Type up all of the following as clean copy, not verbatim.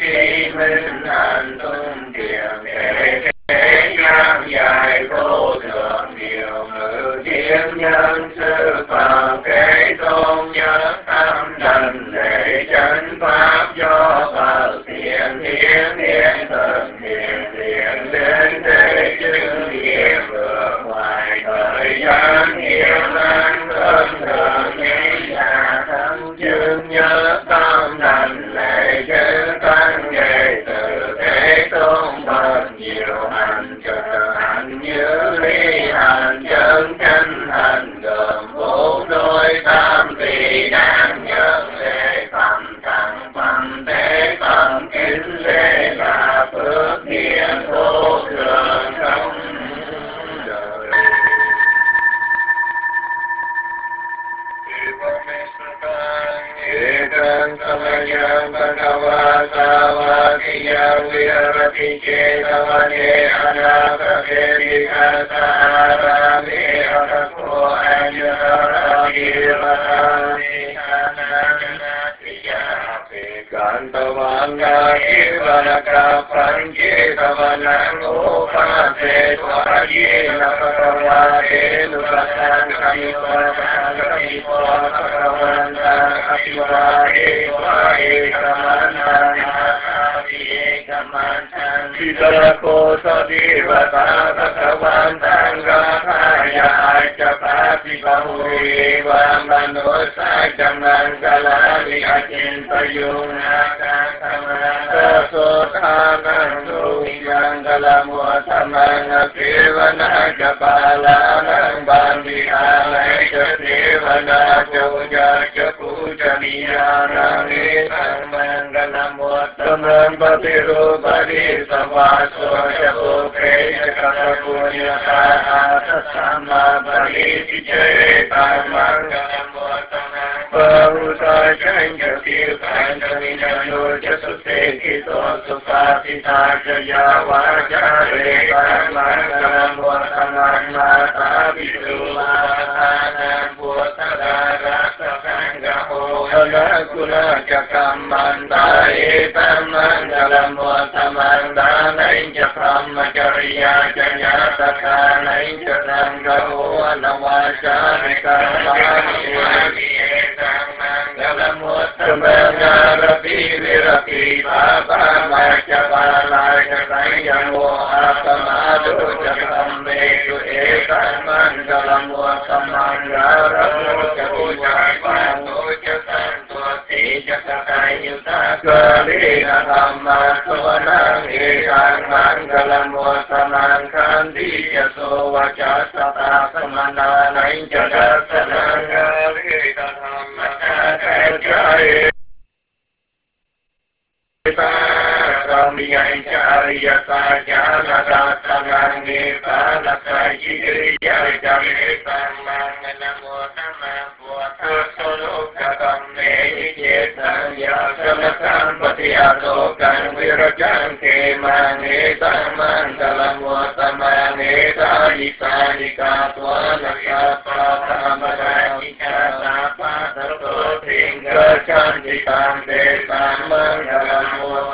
khi minh hạnh tung kiềm để thế gian dài vô thượng điều ngự thiên nhân sư phạm kế tôn nhất âm đảnh lễ chánh pháp do Phật thiện hiến hiến thần hiền thiện đến thế chư nghiệp vượt ngoài thời gian hiếu an thân thường nghĩ là thân chương nhớ tâm đảnh lễ chư tăng đệ tử thế tôn Phật nhiều hành trợ hành như ly hành chân chánh hành gồm bốn đôi tam tỳ đáng nhân lễ phẩm tăng phẩm thế phẩm kính lễ là phước điển vô thường không đời. Ekam samayam bhagava savakiyam virati cetavane anapake vikasarami atako anjarati vatani ananatiyapi kantavanga ivanaka pancetavanam upase svajina pakavate nukasang kamipasang kamipasang Apivahe vahe kamantan Vidako sadivata bhagavantang gathaya Chapati bahuri vamanosa Chamangalani achintayuna Kasamana Sothanang Suyangalamuatamana Sivana Chapalanang Bandhihanai Chasivana Chauja Puja Niyanani Mangalamuttamam Patirupadi Savaso Japukre Jakapunya Tahata Sama Baliti Jayeta Mangalamuttamam Parusa Janja Tirthan Vinano Jasute Kito Supasita Jaya Vajare Mangalamuttamam Mata Visulatana Bhutadara Guna Jakamanda Etamangala Muatamanda Nainja Brahmacharya Janyataka Nainja Sangho Anavacharika Mahani Etamangala Muatamangala Virati Baba Machabala Jatayamo Atamadu Jakametu Etamangala Muatamangala Muatamangala Kalina Dhamma Suvanang Ekang Mangalam Vasanang Kandi Yaso Vajasata Samana Nainja Dasanang Kalina Dhamma Kakajaya Samiyai Charya Sajana Dasanang Nipala Sajiriya Jamita Mangalam Vasanang Solo Katam Yasamatan Patiatokan Virajan Kemane Tamangalam Vatamane Isarika Twanaka Tamadika Tapatato Tinga Chantikam Desan Mangalam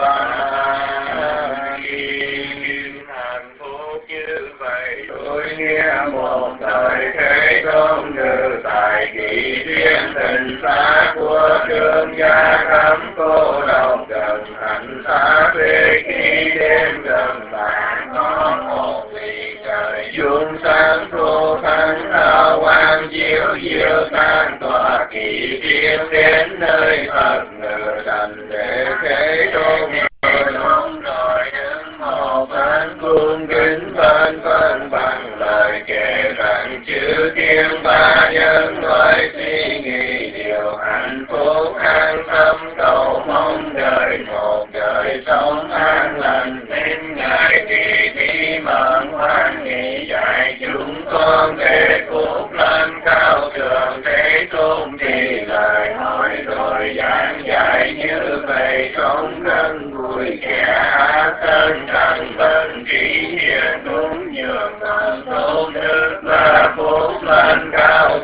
Vatamane Hạnh phúc như vậy tôi nghĩa một thời thế công như tại kỳ thiên tình xa của thương gia cấm cô độc gần hạnh xa về khi đêm gần bạn có một vì trời dương sáng thu thắng hào quang chiếu diệu tan tỏa kỳ thiên đến nơi Phật ngự thành để thế tôn rồi đứng một bên cung kính bên bằng lời kể rằng chữ thiên ba nhân loại suy nghĩ điều hạnh phúc an tâm cầu mong đời một đời sống an lành nên ngài thì mận hoan nghị dạy chúng con để phúc lên cao thượng thế tôn thì lời hỏi rồi giảng dạy như vậy sống gần vui kẻ tân thành tân chỉ hiền đúng nhường tôn đức và phúc lên cao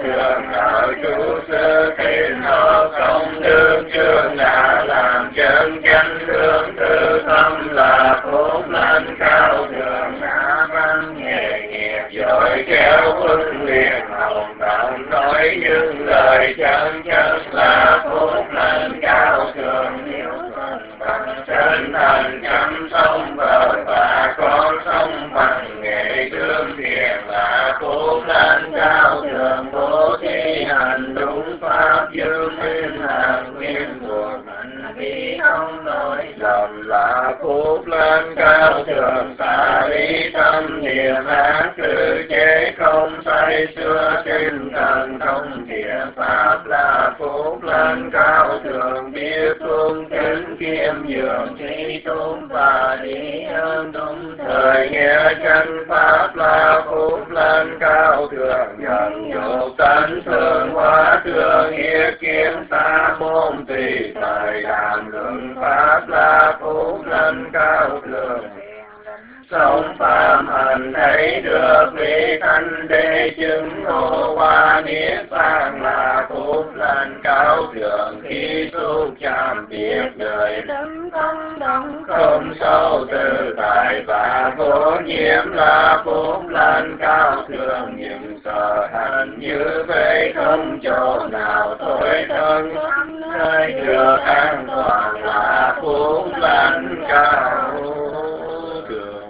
lời chân chân là phúc lành cao thượng hiếu thuận bằng chân thành chăm sông vợ và con sông bằng nghệ thương thiện là phúc lành cao thượng bố thí hành đúng pháp dương nguyên hàng nguyên thuộc hành vi không lỗi lầm là phúc lành cao thượng xả lý tâm niệm ác cử chế không say xưa tinh thần thông thiện pháp là phúc lành cao thượng biết cung kính kiêm nhường trí tôn và lý ơn đúng thời nghe chân pháp là phúc lành cao thượng nhận dục tấn thương hóa thương nghĩa kiến xa môn tùy thời đàm luận pháp là phúc lành cao thượng sống phạm hành thấy được vị thanh đế chứng ngộ hoa niết bàn là phúc lành cao thượng khi xúc chạm biết đời tâm không động không sâu tự tại và vô nhiễm là phúc lành cao thượng những sở hành như vậy không chỗ nào thôi thân nơi được an toàn là phúc lành cao thượng.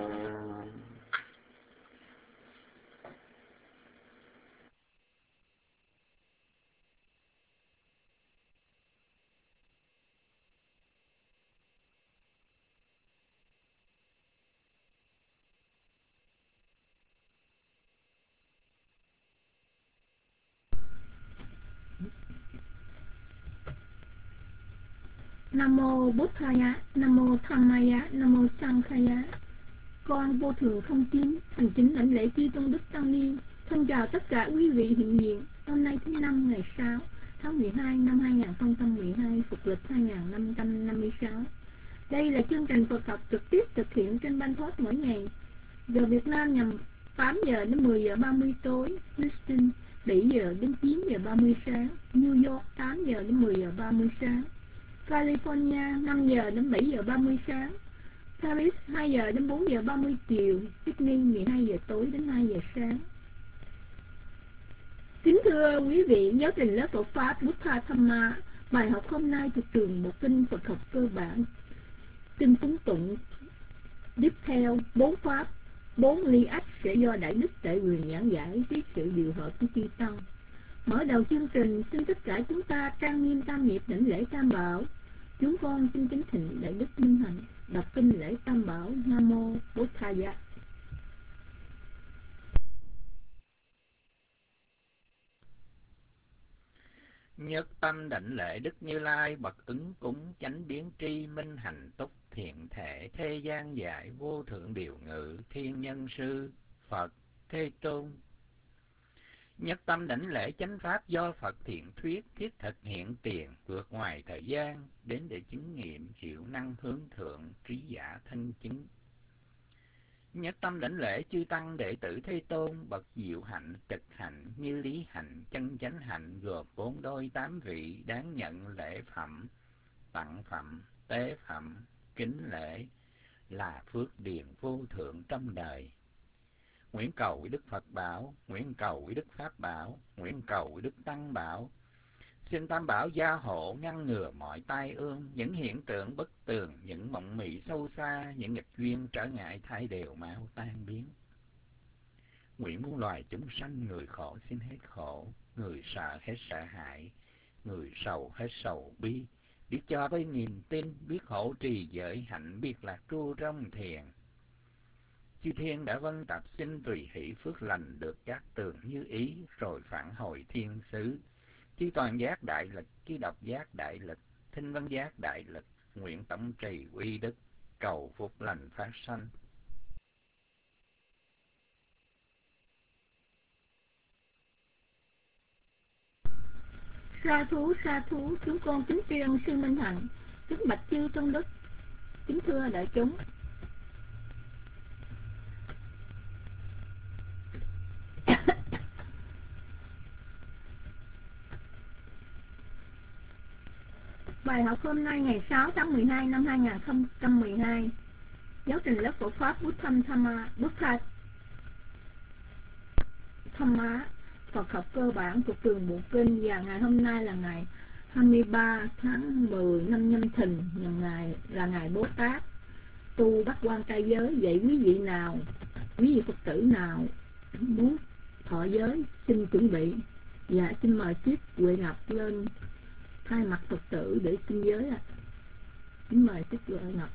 Nam mô Bụt Thaya, Nam mô Dhammaya, Nam mô Sankhaya. Con vô thượng không tín thành kính lãnh lễ chư tôn đức tăng ni. Thân chào tất cả quý vị hiện diện. Hôm nay thứ năm ngày 6 tháng 12 năm 2012, Phục lịch 2556. Đây là chương trình Phật học trực tiếp thực hiện trên Ban Thoát mỗi ngày. Giờ Việt Nam nhằm 8 giờ đến 10 giờ 30 tối, Houston 7 giờ đến 9 giờ 30 sáng, New York 8 giờ đến 10 giờ 30 sáng, California 5 giờ đến 7 giờ 30 sáng, Paris 2 giờ đến 4 giờ 30 chiều, Sydney 12 giờ tối đến 2 giờ sáng. Kính thưa quý vị, giáo trình lớp Phật Pháp Buddha Dhamma, bài học hôm nay thuộc trường Bộ Kinh Phật học cơ bản, kinh cúng tụng tiếp theo 4 Pháp, 4 ly ách sẽ do Đại Đức Đại Quyền giảng giải với sự điều hợp của chư Tăng. Mở đầu chương trình, xin tất cả chúng ta trang nghiêm tam nghiệp đảnh lễ Tam Bảo. Chúng con xin kính thỉnh Đại Đức Minh Hạnh đọc kinh lễ Tam Bảo. Nam mô Bổn Thaya. Nhất tâm đảnh lễ Đức Như Lai bậc ứng cúng chánh biến tri minh hạnh túc thiện thể thế gian dạy vô thượng điều ngự thiên nhân sư Phật Thế Tôn. Nhất tâm đảnh lễ chánh pháp do Phật thiện thuyết thiết thực hiện tiền vượt ngoài thời gian đến để chứng nghiệm hiệu năng hướng thượng trí giả thân chứng. Nhất tâm đảnh lễ chư tăng đệ tử Thế Tôn bậc diệu hạnh trực hạnh như lý hạnh chân chánh hạnh gồm 4 đôi 8 vị đáng nhận lễ phẩm tặng phẩm tế phẩm kính lễ là phước điền vô thượng trong đời. Nguyện cầu với Đức Phật bảo, nguyện cầu với Đức Pháp bảo, nguyện cầu với Đức Tăng bảo. Xin Tam Bảo gia hộ ngăn ngừa mọi tai ương, những hiện tượng bất tường, những mộng mị sâu xa, những nghịch duyên trở ngại thay đều mau tan biến. Nguyện muôn loài chúng sanh người khổ xin hết khổ, người sợ hết sợ hãi, người sầu hết sầu bi, biết cho với niềm tin, biết hộ trì giới hạnh, biết lạc tru trong thiền. Chư thiên đã vân tập xin tùy hỷ phước lành được các tường như ý, rồi phản hồi thiên xứ. Chư toàn giác đại lực, chư độc giác đại lực, thinh văn giác đại lực, nguyện tổng trì uy đức, cầu phúc lành phát sanh. Sa thú, chúng con kính tri sư Minh Hạnh, kính bạch chư tôn đức, kính thưa đại chúng. Bài học hôm nay ngày 6 tháng 12 năm 2012, giáo trình lớp Phật Pháp Buddha Dhamma Phật học cơ bản thuộc trường Bộ Kinh, và ngày hôm nay là ngày 23 tháng 10 năm Nhâm Thìn, là ngày Bố Tát tu Bát Quan Trai Giới. Vậy quý vị Phật tử nào muốn thọ giới xin chuẩn bị, và xin mời Chiếc Huệ Ngọc lên thay mặt Phật tử để xin giới ạ. Xin mời Chiếc Huệ Ngọc.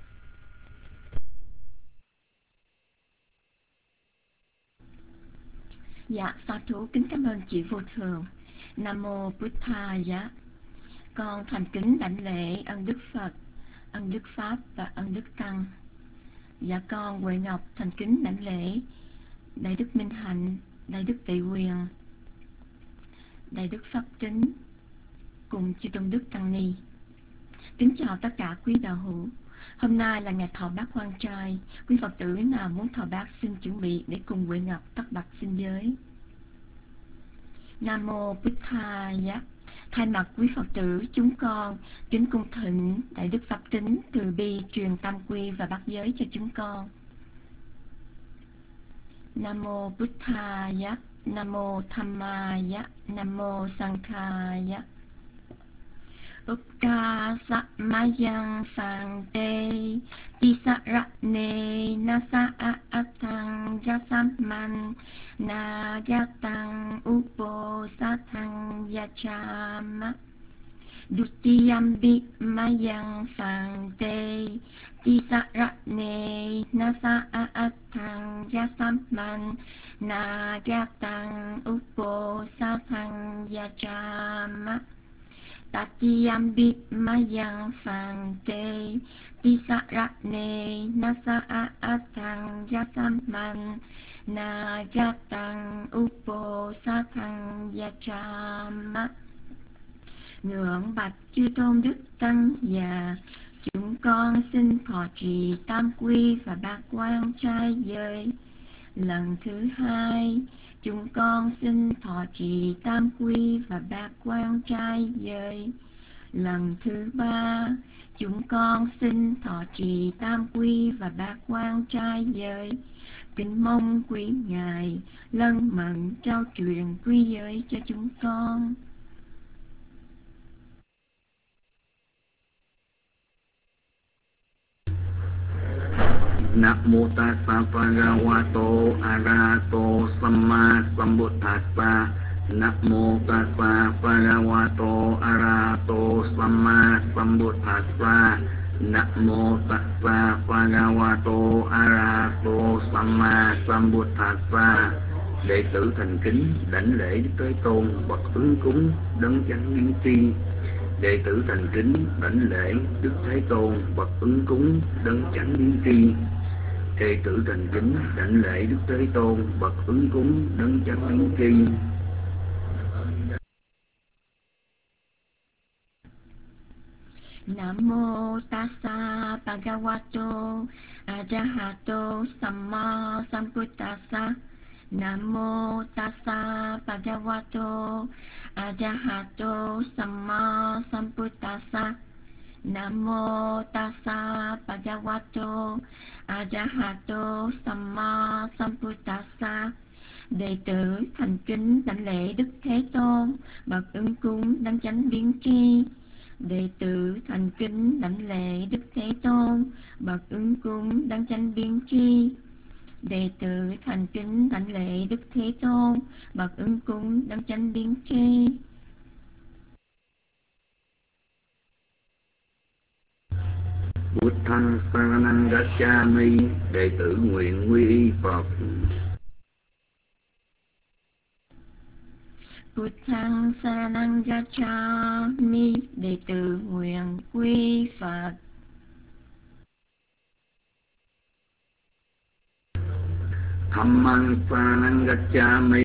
Dạ, sa thú kính cảm ơn chị Vô Thường. Nam mô Bụt Thaya. Con thành kính đảnh lễ ân Đức Phật, ân Đức Pháp và ân Đức Tăng. Dạ, con Huệ Ngọc thành kính đảnh lễ Đại Đức Minh Hạnh, Đại Đức Tị Quyền, Đại Đức Pháp Tính cùng chư Tôn Đức Tăng Ni. Kính chào tất cả quý đạo hữu. Hôm nay là ngày thọ bát quan trai. Quý Phật tử nào muốn thọ bát xin chuẩn bị để cùng Huệ Ngọc tất bạch xin giới. Nam mô Bụt Thaya. Thay mặt quý Phật tử, chúng con kính cung thỉnh Đại Đức Pháp Tính từ bi truyền tam quy và bát giới cho chúng con. Nam mô Bụt Thaya. Nam mô Dhammaya. Nam mô Sanghaya. Ukka Samayang Phante Tisarane Nasa Atang Yasaman Nagyatang Upo Satang Yachama Dutiyambi Mayang Phante Tisarane Nasa Atang Yasaman Nagyatang Upo Satang Yachama Tatiyambi Mayang Phante Tisarane Nasa Atang Yasaman Nagyatang Upo Satang Yachama. Ngưỡng bạch chư Tôn Đức Tăng già, chúng con xin thọ trì tam quy và bát quan trai giới. Lần thứ hai, chúng con xin thọ trì tam quy và bát quan trai giới. Lần thứ ba, chúng con xin thọ trì tam quy và bát quan trai giới. Kính mong quý ngài lân mẫn trao truyền quy giới cho chúng con. Namo tassa bhagavato arahato samma sambuddhassa. Namo tassa bhagavato arahato samma sambuddhassa. Namo tassa bhagavato arahato samma sambuddhassa. Đệ tử thành kính đảnh lễ Đức Thế Tôn bậc ứng cúng đấng chánh biến tri. Đệ tử thành kính đảnh lễ Đức Thế Tôn bậc ứng cúng đấng chánh biến tri. Đệ tử thành kính đảnh lễ Đức Thế Tôn bậc ứng cúng đấng chánh biến tri. Nam mô tassa bhagavato arahato samma sambuddhassa. Nam mô tassa bhagavato arahato samma sambuddhassa. Nam mô tassa bhagavato arahato samma sambuddhassa. Đệ tử thành kính đảnh lễ Đức Thế Tôn bậc ứng cúng đấng chánh biến tri. Đệ tử thành kính đảnh lễ Đức Thế Tôn bậc ứng cúng đấng chánh biến tri. Đệ tử thành kính đảnh lễ Đức Thế Tôn bậc ứng cúng đấng chánh biến tri. Buddhaṃ saranang gacchāmi. Đệ tử nguyện quy y Phật. Buddhaṃ saranang gacchāmi. Đệ tử nguyện quy Phật. Dhammang saranang gacchāmi.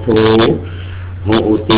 โธโหติ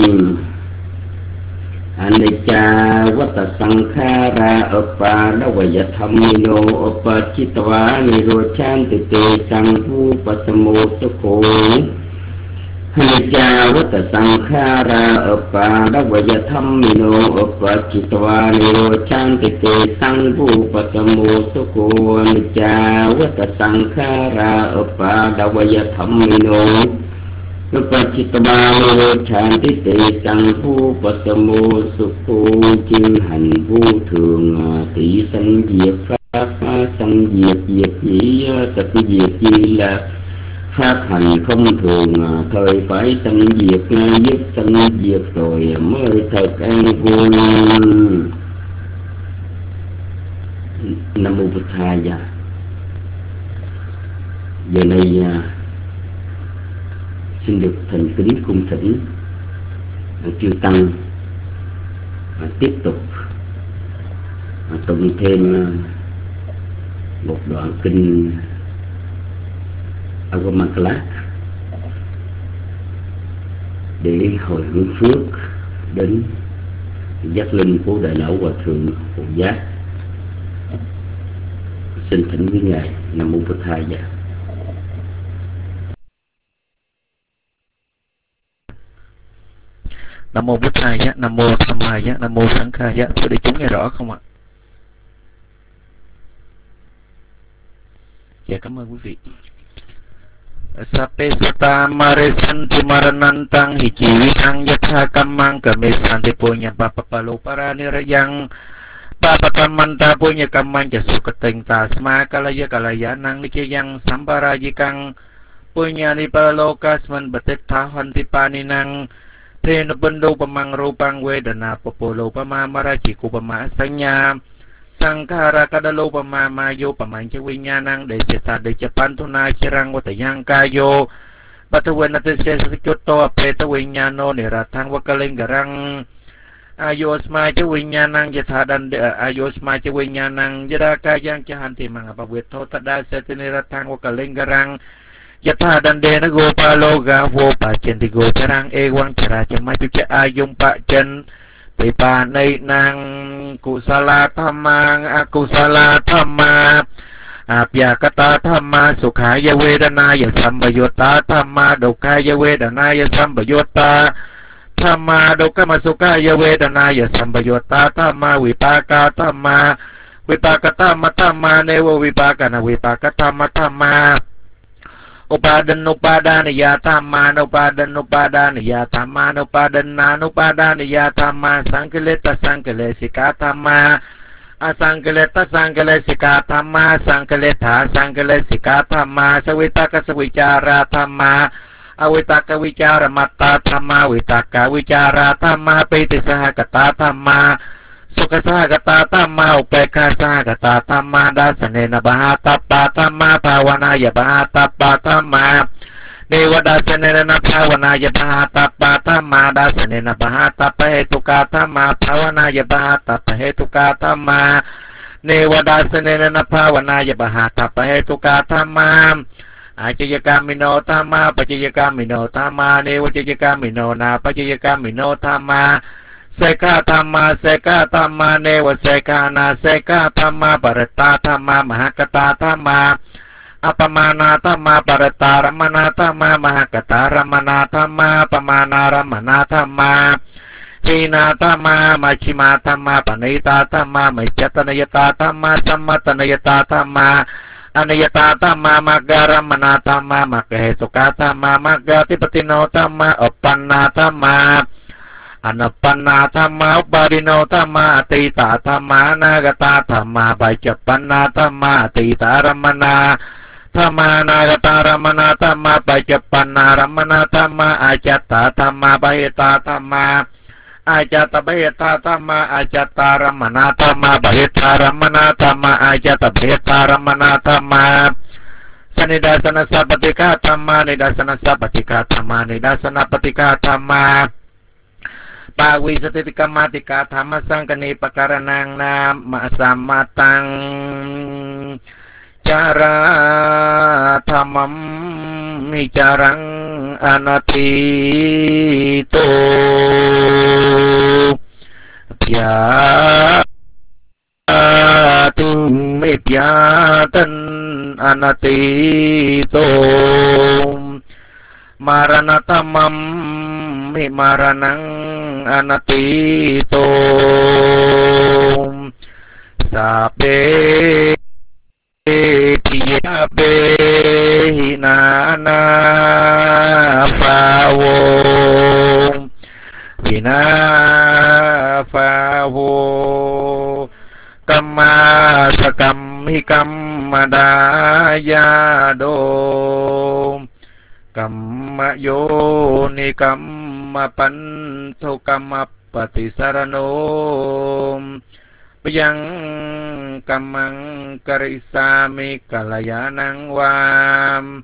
อนิจจาวัตสังขาราอุปาณวยธรรมิโนอุปจิตวานิโรธานติเตสังภูปัสสโมสุโขอนิจจาวัตสังขาราอุปาณวยธรรมิโนอุปจิตวานิโรธานติเตสังภูปัสสโมสุโขอนิจจาวัตสังขาราอุปาณวยธรรมิโนอุปจิตวานิโรธานติเตสังภูปัสสโมสุโขจึงหันผู้thường tỷ sanh diệt pháp sanh diệt diệt dĩ tịch diệt di là pháp hành không thường thời phải sanh diệt dứt sanh diệt rồi mới thật an vui. Nam mô Bụt Thaya. Giờ này xin được thành kính cung thỉnh chư tăng tiếp tục tụng thêm một đoạn kinh Agamakala để hồi hướng phước đến giác linh của đại lão hòa thượng Hộ Giác. Xin thỉnh với ngài. Nam mô Bụt Thaya. Nam mô Bụt Thaya, Nam mô Tham Maya, Nam mô Sanh Khaya. Thưa đại chúng nghe rõ không ạ? Dạ cảm ơn quý vị. Sape sutta maresanti maranantang hijivitang yatha kammang kamesanti punya papapalo paranirayang papakamanta punya kammang jasukateng tasma kalaya kalayanang nikiyang samparajikang punya nipalalokas man batethahanti paninang Thena bendo pamang rupang wedana popolo pamamarajiku pamasanya Sangkara kadalo pamamayo pamanca winyanang deseta decapan tunai cirang watayang kayo Batuan natin siya sa kyoto apeta winyano niratang wakalinggarang Ayos maca winyanang jatadan ayos maca winyanang jadakayang cahanti mga pabwito tada sa tiniratang wakalinggarang Yata dan de nago paloga wo pa chen ti go charang ewang cara chamai tu cha ayung pa chen pe pa nei nang kusala thamang akusala thamma apya kata thamma sukhaya vedanaya sambayota thamma dukkaya vedanaya sambayota thamma dukkama sukhaya vedanaya sambayota thamma vipaka thamma vipaka thamma thamma nevo vipaka na vipaka thamma thamma Upadan upadaniya thamma upadaniya thamma upadaniya thamma sangkeleta sangkelesika thamma asangkeleta sangkelesika thamma sangkeleta sangkelesika thamma sawitaka sawicara thamma awitaka wicara matta thamma awitaka wicara thamma piti sahagata thamma Sukha sahagata thamma upekha sahagata thamma dasanena bahatappa thamma pawanaya bahatappa thamma Dewa dasanena pawanaya bahatappa thamma dasanena bahatappa hetuka thamma pawanaya bahatappa hetuka thamma Dewa dasanena pawanaya bahatappa hetuka thamma Acayakamino thamma pacayakamino thamma Dewa cayakamino na pacayakamino thamma Seka thamma newa seka na seka thamma parata thamma mahakata thamma apamana thamma parata ramana thamma mahakata ramana thamma pamana ramana thamma hina thamma machima thamma panita thamma machatanayata thamma sammatanayata thamma anayata thamma magaramana thamma makahetuka thamma magatipatino thamma oppanna thamma Anapanna thamma upadino thamma atita thamma nagata thamma pacapanna thamma atita ramana thamma nagata ramana thamma pacapanna ramana thamma acata thamma bahita thamma acata bahita thamma acata ramana thamma bahita ramana thamma acata bahita ramana thamma Sanidasana sapatika thamma nidasana sapatika thamma nidasana patika thamma Pawi satitika matika thamma sangkani pakaranang na masamatang cara thamam hicarang anatito pya tung me pya tan anatito maranatamam me maranang anatito sape piya be hinana phawo hina phawo kamma sakam hi kamma daya do kamma yo ni kamma panto kamma patisarano yang kamang karisami kalayanang wam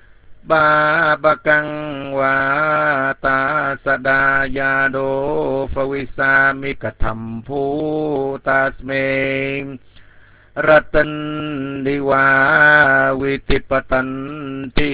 babakang wata sadaya do fawisami katampu tasme ratan diwa witipatanti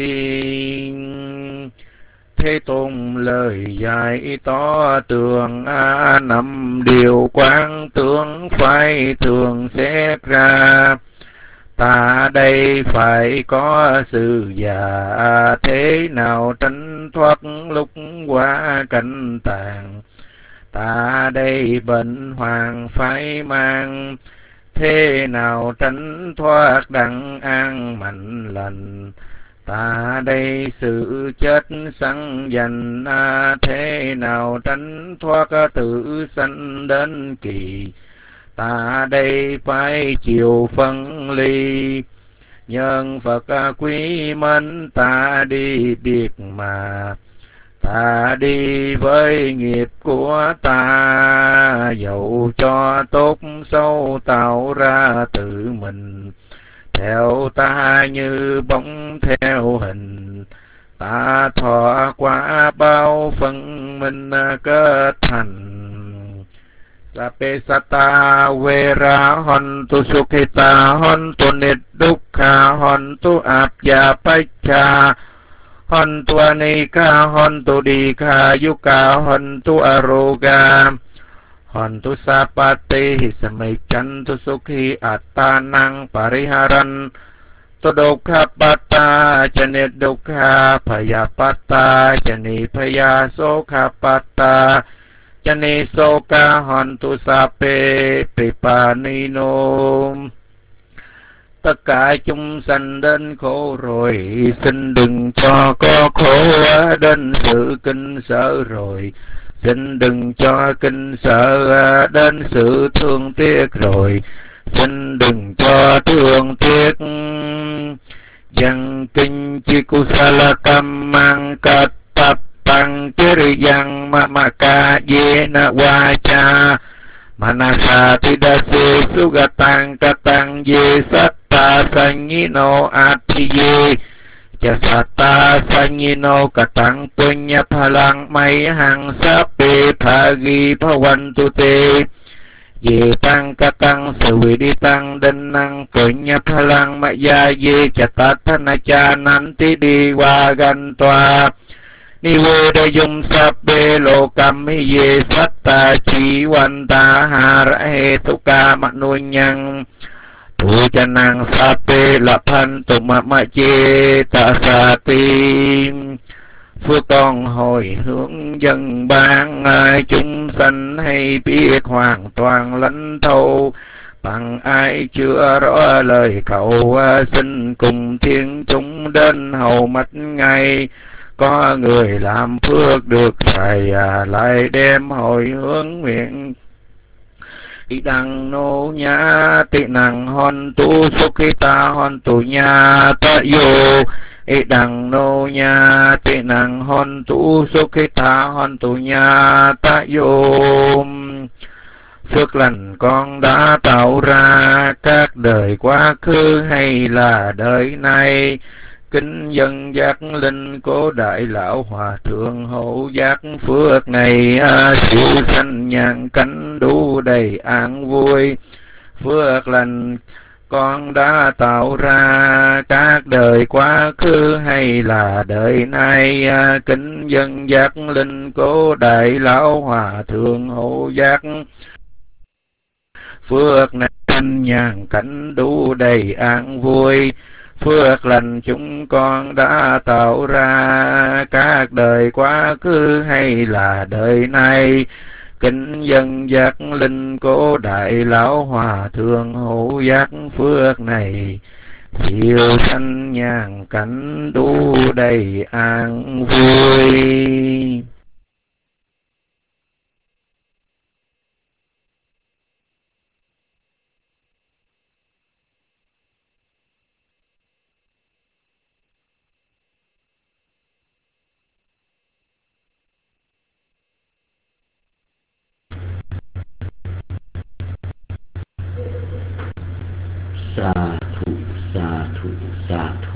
thế tôn lời dạy to tường năm điều quán tướng phải thường xét ra ta đây phải có sự già thế nào tránh thoát lúc qua cảnh tàn ta đây bệnh hoàng phải mang thế nào tránh thoát đặng an mạnh lành ta đây sự chết sẵn dành thế nào tránh thoát tự sanh đến kỳ ta đây phải chịu phân ly nhân Phật quý mến ta đi biệt mà ta đi với nghiệp của ta dẫu cho tốt xấu tạo ra tự mình theo ta như bóng theo hình ta thọ qua bao phân minh kết thành sape sata vera hontu sukhita hontu niddukha hontu abhyapacha hontu anika hontu dikha yuka hontu aroga hontu sapati samichantu sukhi attanang pariharan tu dukkha patta chani dukkha phayapata chani phaya sokha patta chani soka hontu sape pipanino tất cả chúng sanh đến khổ rồi xin đừng cho có khổ đến sự kinh sợ rồi xin đừng cho kinh sợ đến sự thương tiếc rồi xin đừng cho thương tiếc dân kinh chi kusala kammang kattapang chiriyang mamaka yena vacha manasa tidase sugatang katang ye satta sanyino athiye Jasata sanyino katang punya phalang may hang sape phagi bhavantu te ye tang katang saviditang danang punya phalang maya ye chatathana cha nanti diwagantva nivedayum sape lokam ye satta chiwanta hara tuka manunyang tu chanang sape laphan tu ma chê ta sa tim phước con hồi hướng dân ban chúng sanh hay biết hoàn toàn lãnh thổ bằng ai chưa rõ lời cầu xin cùng thiên chúng đến hầu mách ngay có người làm phước được thầy lại đem hồi hướng nguyện đăng nô nhã tị năng hòn tu sukhita hòn tu nhã ta yo đăng nô nhã tị năng hòn tu sukhita hòn tu nhã ta yo phước lành con đã tạo ra các đời quá khứ hay là đời nay kính dân giác linh cố đại lão hòa thượng hộ giác phước này siêu sanh nhàn cánh đủ đầy an vui phước lành con đã tạo ra các đời quá khứ hay là đời nay. Kính dân giác linh cố đại lão hòa thượng hộ giác, phước nên nhàn cảnh đủ đầy an vui. Phước lành chúng con đã tạo ra các đời quá khứ hay là đời nay. Kính dân giác linh cố đại lão hòa thượng hộ giác, phước này siêu sanh nhàn cảnh đủ đầy an vui. Sa thụ, sa thụ, sa thụ.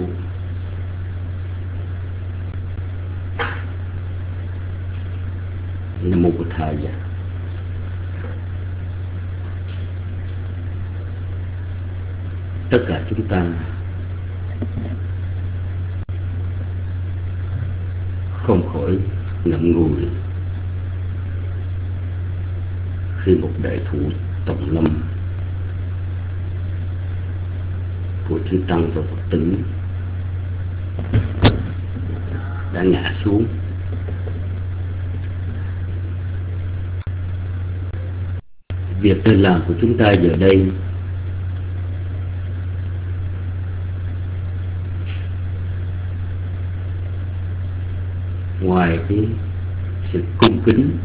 Nam mô Bụt Thầy. Tất cả chúng ta không khỏi ngậm ngùi khi một đại thủ tòng lâm của chư tăng và Phật tử đã ngã xuống. Việc nên làm của chúng ta giờ đây ngoài cái sự cung kính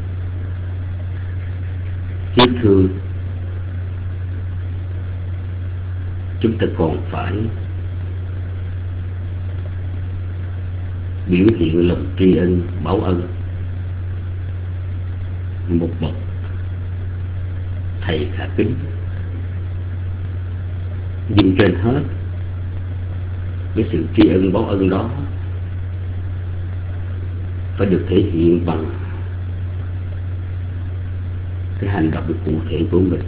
tiếc thương, chúng ta còn phải biểu hiện lòng tri ân báo ân một bậc thầy khả kính. Nhưng trên hết, cái sự tri ân báo ân đó phải được thể hiện bằng cái hành động cụ thể của mình.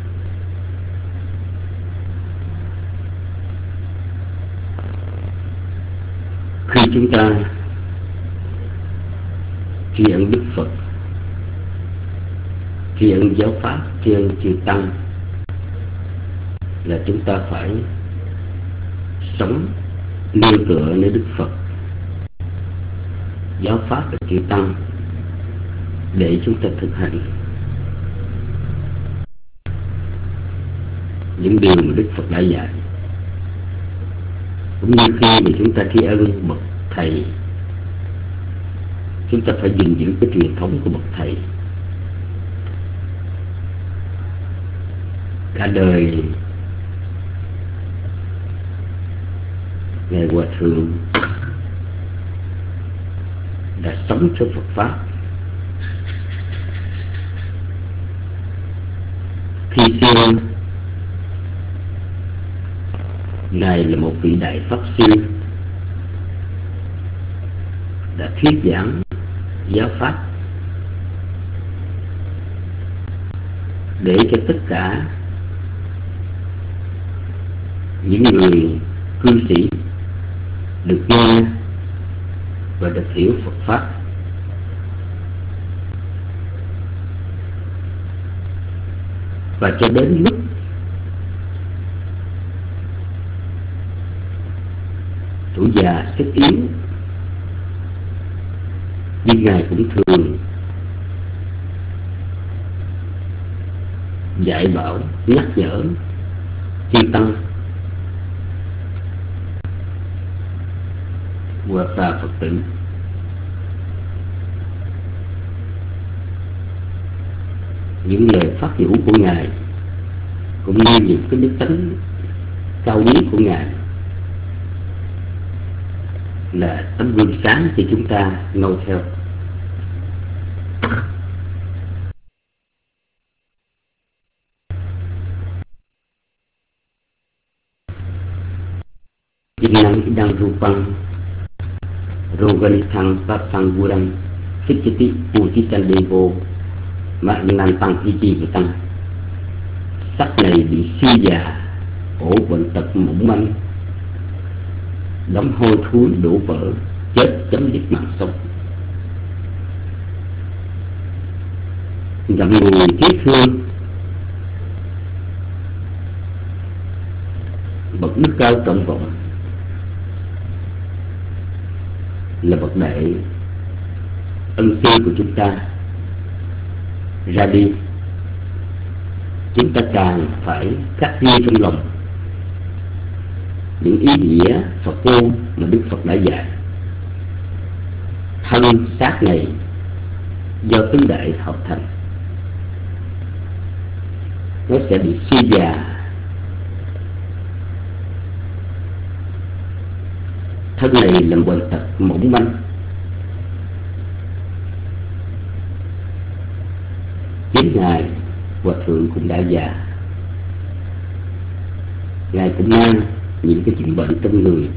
Khi chúng ta tri ân Đức Phật, tri ân giáo pháp, tri ân chư tăng, là chúng ta phải sống nương tựa nơi Đức Phật, giáo pháp và chư tăng để chúng ta thực hành những điều mà Đức Phật đã dạy. Cũng như khi mà chúng ta tri ân bậc thầy, chúng ta phải gìn giữ cái truyền thống của bậc thầy. Cả đời Ngài Hòa Thượng đã sống cho Phật Pháp. Khi xưa Ngài là một vị đại pháp sư đã thuyết giảng giáo pháp để cho tất cả những người cư sĩ được nghe và được hiểu Phật Pháp. Và cho đến lúc tuổi già sức yếu, nhưng Ngài cũng thường dạy bảo, nhắc nhở chư tăng và Phật tử. Những lời phát biểu của Ngài cũng như những cái đức tánh cao quý của Ngài là tấm gương sáng cho chúng ta noi theo. Dinh năng đang rupang roganithang tatang gurang sikkiti putitan devo mạng nan tăng y chi của tăng. Sắc này bị suy già ổ bệnh tật mỏng manh, đống hôi thối đổ vỡ, chết chấm dứt mạng sống. Dặm người tiếc thương, bậc đức cao trọng vọng là bậc đại ân sư của chúng ta ra đi, chúng ta càng phải khắc ghi trong lòng những ý nghĩa Phật ngôn mà Đức Phật đã dạy. Thân xác này do tứ đại hợp thành, nó sẽ bị suy già. Thân này là bệnh tật mỏng manh, chính Ngài Hòa Thượng cũng đã già, Ngài cũng mang những cái chứng bệnh trong người,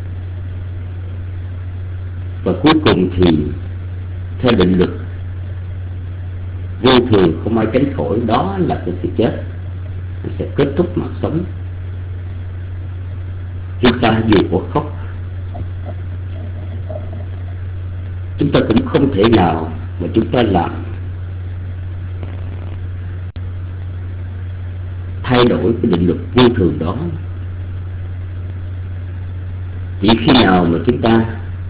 và cuối cùng thì theo định luật vô thường không ai tránh khỏi, đó là cái sự chết, nó sẽ kết thúc mạng sống. Chúng ta dù có khóc, chúng ta cũng không thể nào mà chúng ta làm thay đổi cái định luật vô thường đó. Chỉ khi nào mà chúng ta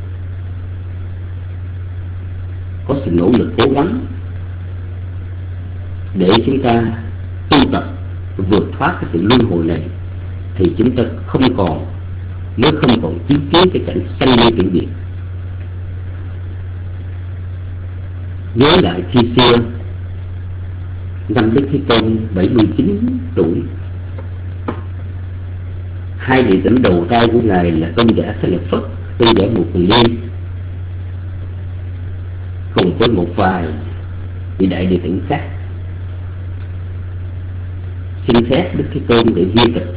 có sự nỗ lực cố gắng để chúng ta tu tập vượt thoát cái sự luân hồi này, thì chúng ta mới không còn chứng kiến cái cảnh sanh ly tử biệt. Nhớ lại khi xưa, năm Đức Thế Tôn 79 tuổi, hai vị tỉnh đầu tay của Ngài là Tôn giả Xá Lợi Phất, Tôn giả Mục Kiền Liên, cùng với một vài vị đại đệ tử khác xin phép Đức Thế Tôn để viên tịch,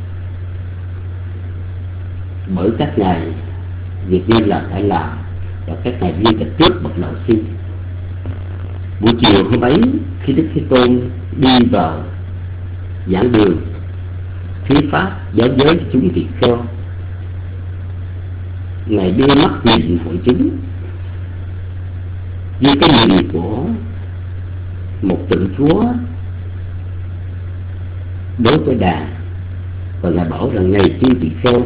bởi các ngài việc nên làm phải làm, và các ngài viên tịch trước bậc đạo sư. Buổi chiều hôm ấy, khi Đức Thế Tôn đi vào giảng đường thuyết pháp giáo giới cho chúng tỳ kheo, Ngài đưa mắt nhìn hội chúng với cái nhìn của một tượng Chúa đối với đàn, và Ngài bảo rằng: này chư tỳ kheo,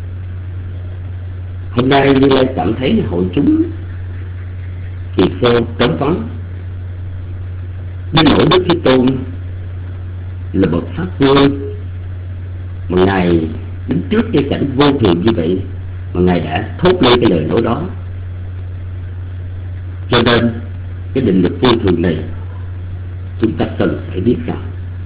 hôm nay Như Lai cảm thấy hội chúng tỳ kheo trống vắng, đến nỗi Đức Thế Tôn là bậc pháp vương mà Ngài đứng trước cái cảnh vô thường như vậy mà Ngài đã thốt lên cái lời nói đó. Cho nên cái định luật vô thường này chúng ta cần phải biết rằng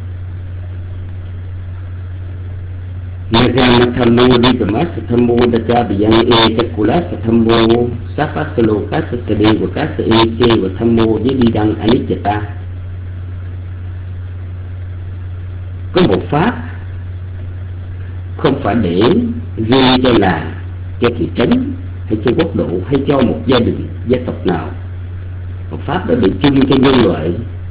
Nagamatamu Dikamasatamu Dachabiyan Ekakulasatamu Sapasalo Kasasade và Kasase và Thammo với đi đăng Anicchata. Có một pháp không phải để riêng cho làng, cho thị trấn, hay cho quốc độ, hay cho một gia đình, gia tộc nào. Một pháp đã bị chung cho nhân loại,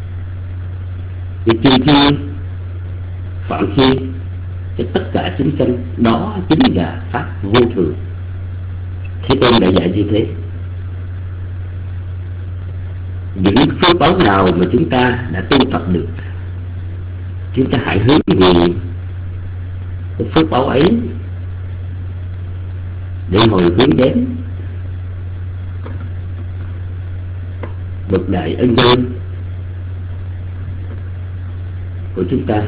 bị chung chi phạm chi cho tất cả chúng sanh. Đó chính là pháp vô thường. Thế Tôn đã dạy như thế. Những phước báo nào mà chúng ta đã tu tập được, chúng ta hãy hướng về cái phước báo ấy để hồi hướng đến bậc đại ân nhân của chúng ta,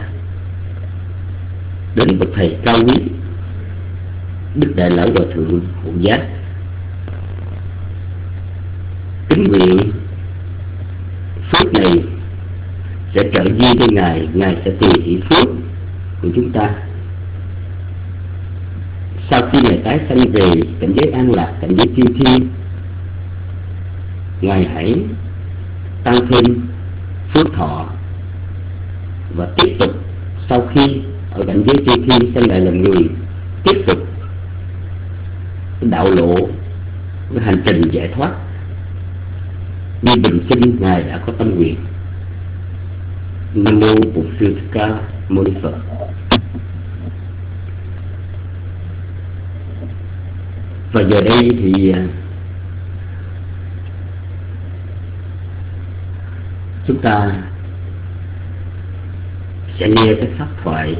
đến bậc thầy cao quý Đức Đại Lão Hòa Thượng Hộ Giác. Kính nguyện phước này sẽ trợ duyên cho Ngài, Ngài sẽ tùy hỷ phước của chúng ta. Sau khi Ngài tái sanh về cảnh giới an lạc, cảnh giới chư thiên, Ngài hãy tăng thêm phước thọ, và tiếp tục sau khi ở cảnh giới chư thiên sanh lại làm người, tiếp tục đạo lộ, cái hành trình giải thoát như bình sinh Ngài đã có tâm nguyện. Nam mô Bổn Sư Thích Ca Mâu Ni Phật. Và giờ đây thì chúng ta sẽ nghe cái pháp thoại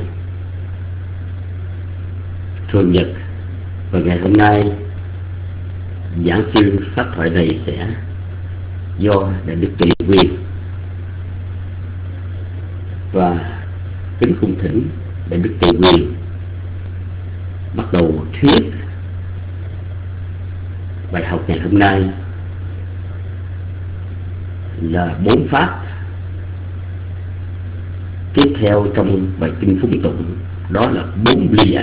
thường nhật, và ngày hôm nay giảng sư pháp thoại này sẽ do Đại Đức Tùy Quyền, và kính cung thỉnh Đại Đức Tùy Quyền bắt đầu thuyết bài học ngày hôm nay là 4 pháp tiếp theo trong bài kinh phúng tụng, đó là 4 lìa.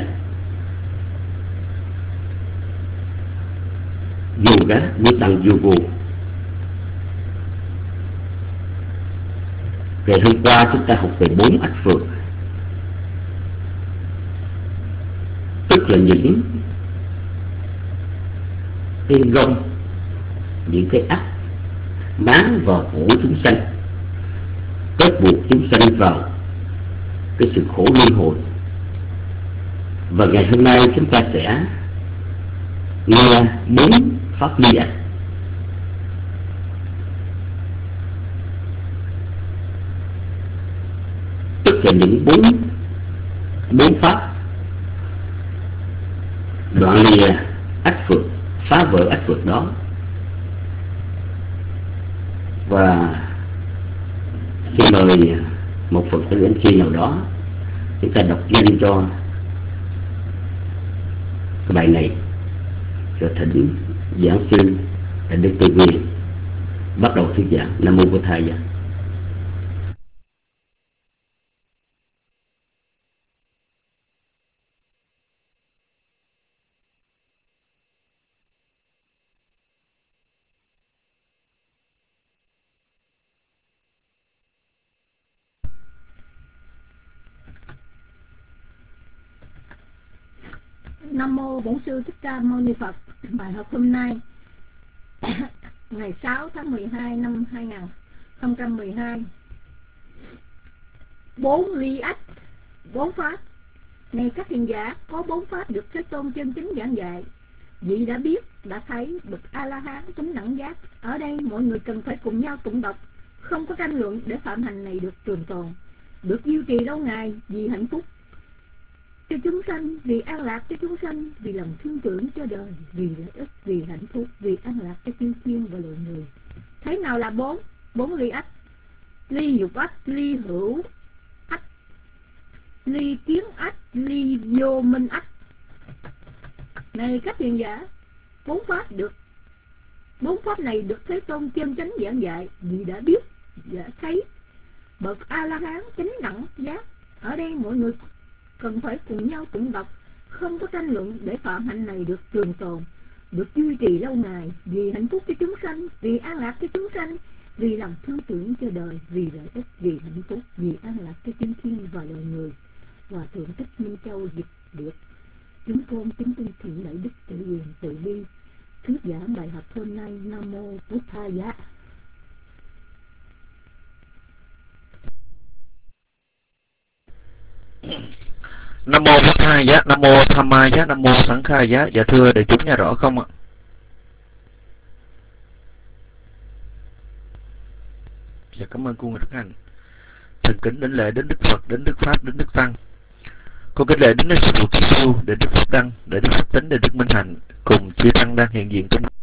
Yoga Nitang Yogo. Ngày hôm qua chúng ta học về 4 ách phược, tức là những cái gông, những cái ách máng vào khổ chúng sanh, kết buộc chúng sanh vào cái sự khổ luân hồi. Và ngày hôm nay chúng ta sẽ nghe 4 pháp lìa. Tức là những 4 pháp đoạn lìa ách phược, phá vỡ ách phược đó. Và xin mời một Phật tử anh chị nào đó chúng ta đọc nhanh cho cái bài này, rồi thỉnh giảng sư Đại Đức Từ Quyền bắt đầu thuyết giảng. Nam mô Bổn Thầy. Nam mô Bổn Sư Thích Ca Mâu Ni Phật. Bài học hôm nay ngày 6 tháng 12 năm 2012. 4 ly ách, 4 pháp. Này các hiền giả, có 4 pháp được Thế Tôn chân chính giảng dạy. Vị đã biết, đã thấy bậc A La Hán chánh đẳng giác. Ở đây mọi người cần phải cùng nhau tụng đọc, không có tranh luận, để phạm hành này được trường tồn, được duy trì lâu ngày, vì hạnh phúc cho chúng sanh, vì an lạc cho chúng sanh, vì lòng thương tưởng cho đời, vì lợi ích, vì hạnh phúc, vì an lạc cho chư thiên và loài người. Thế nào là 4 ly ách? Ly dục ách, ly hữu ách, ly kiến ách, ly vô minh ách. Này các hiền giả, 4 pháp này được Thế Tôn chân chánh giảng dạy. Vì đã biết, đã thấy bậc A La Hán chánh đẳng giác. Ở đây mọi người cần phải cùng nhau tụng đọc, không có tranh luận, để phạm hạnh này được trường tồn, được duy trì lâu ngày, vì hạnh phúc cho chúng sanh, vì an lạc cho chúng sanh, vì lòng thương tưởng cho đời, vì lợi ích, vì hạnh phúc, vì an lạc cho chư thiên và loài người. Hòa thượng Thích Minh Châu dịch được. Chúng con kính cung thỉnh Đại Đức Tự Quyền Từ Bi thuyết giảng bài học hôm nay. Nam mô Bổn Thầy. Nam mô Bổn Thầy giá, Nam mô Tham Mai giá, Nam mô Sẵn Khai giá. Dạ thưa đại chúng nghe rõ không ạ? Dạ cảm ơn cung đức hành. Thành kính đảnh lễ đến Đức Phật, đến Đức Pháp, đến Đức Tăng. Con kính lễ đến Đức Sư Phụ Kitô, đến Đức Phật Đăng, đến Đức Phật Tính, đến Đức Minh Hạnh cùng chư tăng đang hiện diện trong.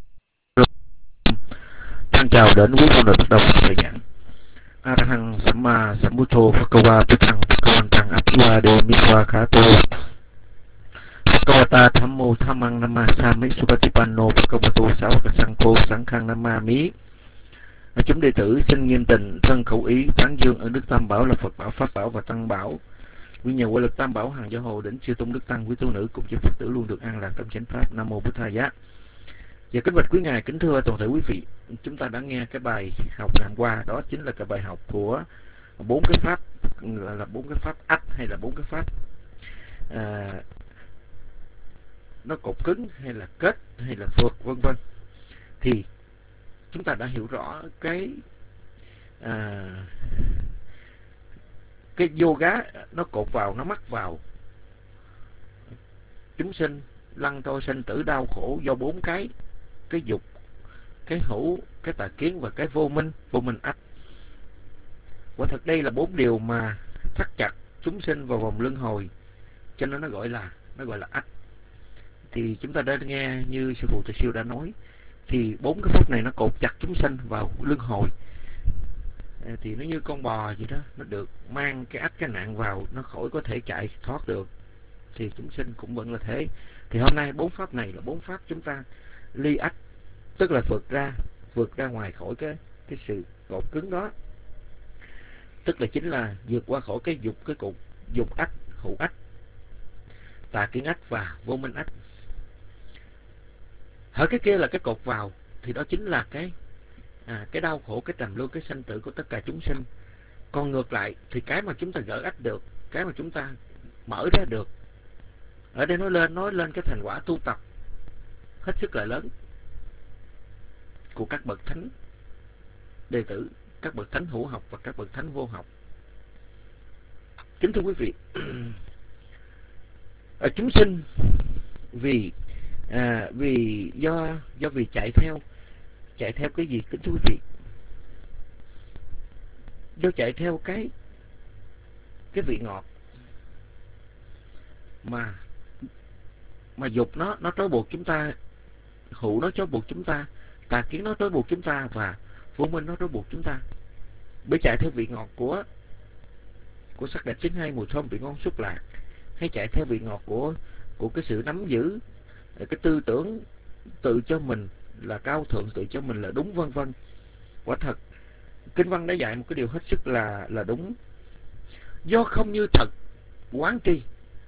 Thân chào đến quý vị, bắt đầu bài giảng. Arahang Samma Sambuddho Bhagava Buddhang Bhagavantang Abhivade Mitva Khato Bhagavata Thammo Thammang Namasami Supatipanno Bhagavato Sāvaka Saṅkho Saṅkhang Namami. Chúng đệ tử xin nghiêm tình thân khẩu ý tán dương ơn Đức Tam Bảo là Phật Bảo, Pháp Bảo và Tăng Bảo. Vì nhờ quy lực Tam Bảo hàng giáo hộ đến chư tôn đức tăng, quý tu nữ cùng chư Phật tử luôn được an lạc trong chánh pháp. Nam mô Bổn Thầy giá. Và kính bạch quý ngài, kính thưa toàn thể quý vị, chúng ta đã nghe cái bài học ngày hôm qua, đó chính là cái bài học của 4 cái pháp, là 4 cái pháp ách hay là 4 cái pháp nó cột cứng hay là kết hay là phược vân vân. Thì chúng ta đã hiểu rõ cái yoga nó cột vào, nó mắc vào chúng sinh lăn trôi sanh tử đau khổ do 4 cái dục, cái hữu, cái tà kiến và cái vô minh ách. Quả thật đây là 4 điều mà thắt chặt chúng sinh vào vòng luân hồi, cho nên nó gọi là ách. Thì chúng ta đã nghe như sư phụ Từ Siêu đã nói, thì 4 cái pháp này nó cột chặt chúng sinh vào luân hồi. Thì nó như con bò vậy đó, nó được mang cái ách cái nạn vào, nó khỏi có thể chạy thoát được. Thì chúng sinh cũng vẫn là thế. Thì hôm nay 4 pháp này là 4 pháp chúng ta ly ách, tức là vượt ra ngoài khỏi cái sự cột cứng đó, tức là chính là vượt qua khỏi cái dục, cái cục dục ách, hữu ách, tà kiến ách và vô minh ách. Ở cái kia là cái cột vào, thì đó chính là cái đau khổ, cái trầm luân, cái sanh tử của tất cả chúng sinh. Còn ngược lại thì cái mà chúng ta gỡ ách được, cái mà chúng ta mở ra được, ở đây nói lên cái thành quả tu tập hết sức là lớn của các bậc thánh đệ tử, các bậc thánh hữu học và các bậc thánh vô học. Kính thưa quý vị, chúng sinh vì chạy theo cái gì? Kính thưa quý vị, do chạy theo cái vị ngọt mà dục nó trói buộc chúng ta, hữu nó trói buộc chúng ta, tà kiến nó trói buộc chúng ta và vô minh nó trói buộc chúng ta. Bởi chạy theo vị ngọt của sắc đẹp chính hay, mùi thơm vị ngon xúc lạc, hay chạy theo vị ngọt của cái sự nắm giữ cái tư tưởng tự cho mình là cao thượng, tự cho mình là đúng, vân vân. Quả thật Kinh Văn đã dạy một cái điều hết sức là đúng. Do không như thật quán tri,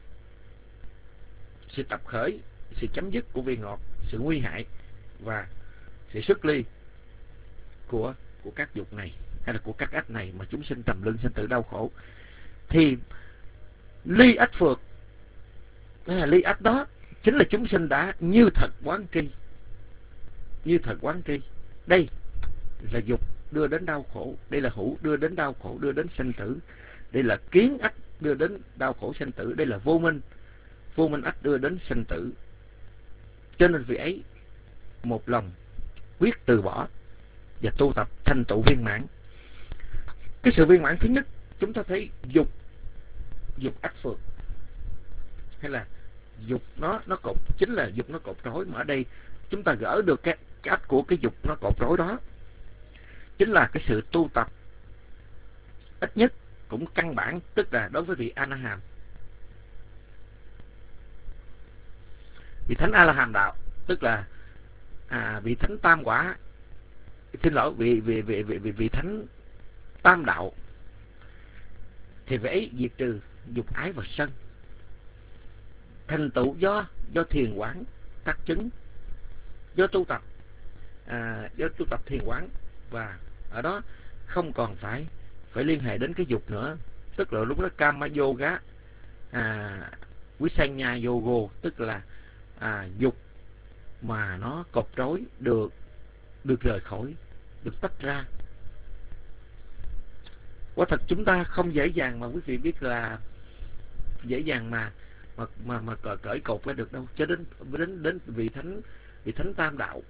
sự tập khởi, sự chấm dứt của vị ngọt, sự nguy hại và sự xuất ly của các dục này, hay là của các ách này mà chúng sinh trầm luân sanh tử đau khổ, thì ly ách phược, hay là ly ách đó chính là chúng sinh đã như thật quán tri. Như thật quán tri, đây là dục đưa đến đau khổ, đây là hữu đưa đến đau khổ, đưa đến sanh tử, đây là kiến ách đưa đến đau khổ sanh tử, đây là vô minh ách đưa đến sanh tử. Cho nên vì ấy một lòng quyết từ bỏ và tu tập thành tựu viên mãn. Cái sự viên mãn thứ nhất, chúng ta thấy dục ách phược, hay là dục nó cột, chính là dục nó cột trói, mà ở đây chúng ta gỡ được cái ách của cái dục nó cột trói đó, chính là cái sự tu tập ít nhất cũng căn bản, tức là đối với vị A-la-hàm, vị thánh A-la-hàm đạo, tức là vị thánh tam quả, xin lỗi, vị thánh tam đạo, thì phải diệt trừ dục ái và sân, thành tựu do thiền quán tác chứng, do tu tập thiền quán, và ở đó không còn phải liên hệ đến cái dục nữa, tức là lúc đó Kama Yoga, Visanya Yoga, tức là dục mà nó cột trói được rời khỏi, được tách ra. Quả thật chúng ta không dễ dàng mà quý vị biết là dễ dàng mà cởi cột ra được đâu, cho đến vị thánh tam đạo.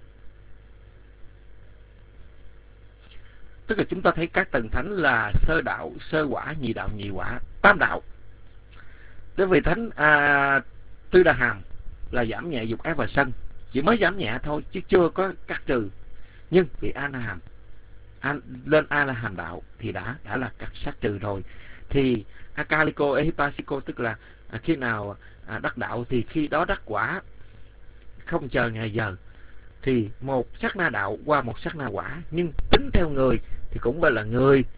Tức là chúng ta thấy các tầng thánh là sơ đạo, sơ quả, nhị đạo, nhị quả, tam đạo. Tới vị thánh Tư Đà Hàm là giảm nhẹ dục ái và sân, chỉ mới giảm nhẹ thôi chứ chưa có cắt trừ. Nhưng vị A-la-hàm lên A-la-hàm đạo thì đã là cắt sát trừ rồi. Thì Akaliko Ehipasiko, tức là khi nào đắc đạo thì khi đó đắc quả, không chờ ngày giờ. Thì một sát na đạo qua một sát na quả, nhưng tính theo người thì cũng gọi là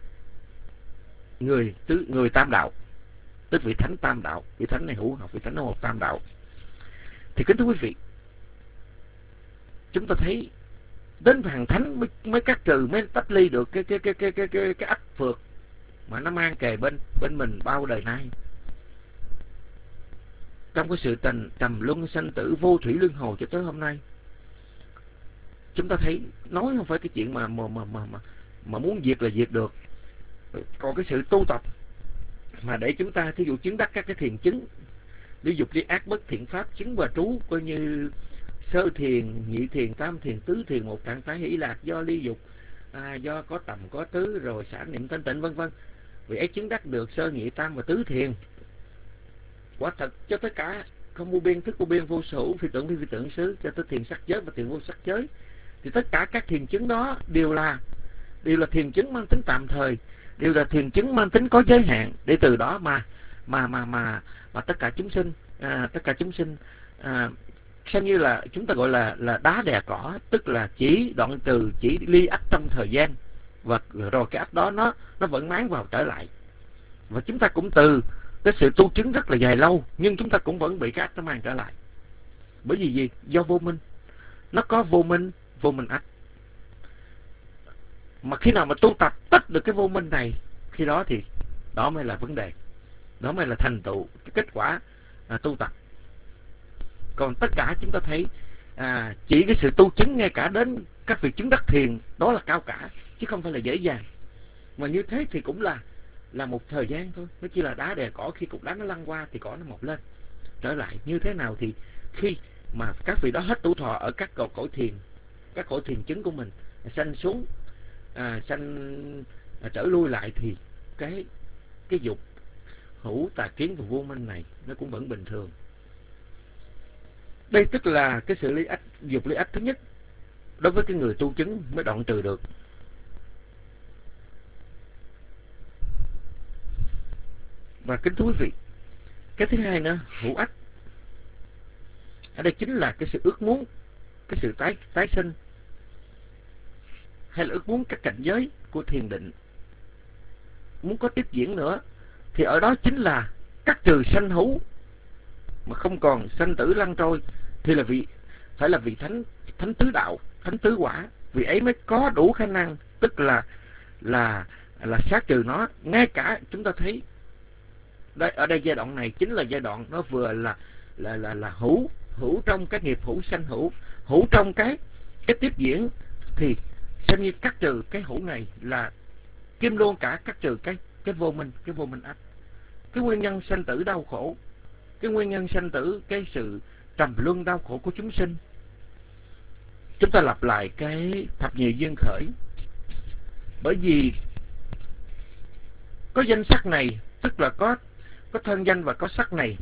người tam đạo, tức vị thánh tam đạo, vị thánh này hữu học, vị thánh một tam đạo. Thì kính thưa quý vị, chúng ta thấy đến hàng thánh mới cắt trừ, mới tách ly được cái ách phược mà nó mang kề bên mình bao đời nay. Trong cái sự trầm luân sanh tử vô thủy luân hồi cho tới hôm nay, chúng ta thấy nói không phải cái chuyện mà muốn diệt là diệt được. Còn cái sự tu tập mà để chúng ta thí dụ chứng đắc các cái thiền chứng, ly dục ly ác bất thiện pháp chứng và trú, coi như sơ thiền, nhị thiền, tam thiền, tứ thiền, một trạng thái hỷ lạc do ly dục, do có tầm có tứ, rồi xả niệm thanh tịnh vân vân. Vì ấy chứng đắc được sơ nhị tam và tứ thiền. Quả thật cho tất cả không vô biên, thức vô biên, vô sở hữu, phi tưởng phi tưởng xứ, cho tới thiền sắc giới và thiền vô sắc giới, thì tất cả các thiền chứng đó đều là thiền chứng mang tính tạm thời, đều là thiền chứng mang tính có giới hạn, để từ đó mà tất cả chúng sinh xem như là chúng ta gọi là đá đè cỏ, tức là chỉ đoạn trừ, chỉ ly ách trong thời gian, và rồi cái ách đó nó vẫn máng vào trở lại. Và chúng ta cũng từ cái sự tu chứng rất là dài lâu, nhưng chúng ta cũng vẫn bị cái ách nó mang trở lại. Bởi vì gì? Do vô minh. Nó có vô minh ách. Mà khi nào mà tu tập tách được cái vô minh này, khi đó thì đó mới là vấn đề, đó mới là thành tựu cái kết quả tu tập. Còn tất cả chúng ta thấy chỉ cái sự tu chứng, ngay cả đến các việc chứng đắc thiền, đó là cao cả, chứ không phải là dễ dàng. Mà như thế thì cũng là một thời gian thôi. Nó chỉ là đá đè cỏ, khi cục đá nó lăn qua thì cỏ nó mọc lên trở lại. Như thế nào thì khi mà các vị đó hết tuổi thọ ở các cõi thiền, các cõi thiền chứng của mình sanh xuống, sanh trở lui lại, thì cái dục hữu, tà kiến và vô minh này nó cũng vẫn bình thường. Đây tức là cái sự ly ách, dục ly ách thứ nhất, đối với cái người tu chứng mới đoạn trừ được. Và kính thưa quý vị, cái thứ hai nữa, hữu ách. Ở đây chính là cái sự ước muốn, cái sự tái sinh, hay là ước muốn các cảnh giới của thiền định muốn có tiếp diễn nữa, thì ở đó chính là cắt trừ sanh hữu, mà không còn sanh tử lăn trôi, thì là phải là vị thánh tứ đạo, thánh tứ quả, vì ấy mới có đủ khả năng, tức là sát trừ nó. Ngay cả chúng ta thấy đây, ở đây giai đoạn này chính là giai đoạn nó vừa là hữu trong cái nghiệp hữu sanh hữu trong cái tiếp diễn, thì xem như cắt trừ cái hữu này là kim luôn cả cắt trừ cái vô minh ách, cái nguyên nhân sanh tử đau khổ, cái nguyên nhân sanh tử, cái sự trầm luân đau khổ của chúng sinh. Chúng ta lặp lại cái thập nhị duyên khởi. Bởi vì có danh sắc này, tức là có thân danh và có sắc này,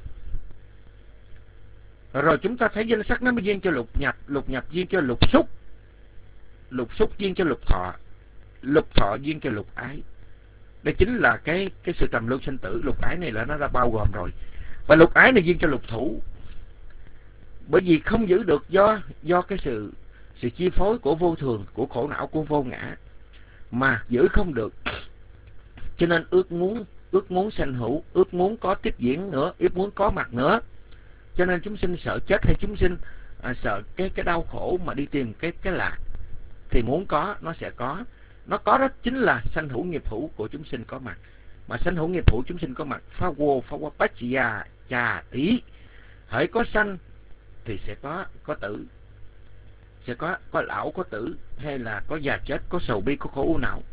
rồi chúng ta thấy danh sắc nó mới duyên cho lục nhập duyên cho lục xúc duyên cho lục thọ duyên cho lục ái. Đây chính là cái sự trầm luân sinh tử. Lục ái này là nó đã bao gồm rồi, và lục ái này duyên cho lục thủ. Bởi vì không giữ được do cái sự chi phối của vô thường, của khổ não, của vô ngã, mà giữ không được, cho nên ước muốn sanh hữu, ước muốn có tiếp diễn nữa, ước muốn có mặt nữa. Cho nên chúng sinh sợ chết, hay chúng sinh sợ cái đau khổ mà đi tìm cái lạc, thì muốn có nó sẽ có. Nó có đó chính là sanh hữu nghiệp hữu của chúng sinh có mặt. Mà sanh hữu nghiệp hữu chúng sinh có mặt, phá vô bách già trà tí, hỡi có sanh thì sẽ có tử, sẽ có lão có tử, hay là có già chết, có sầu bi, có khổ u não.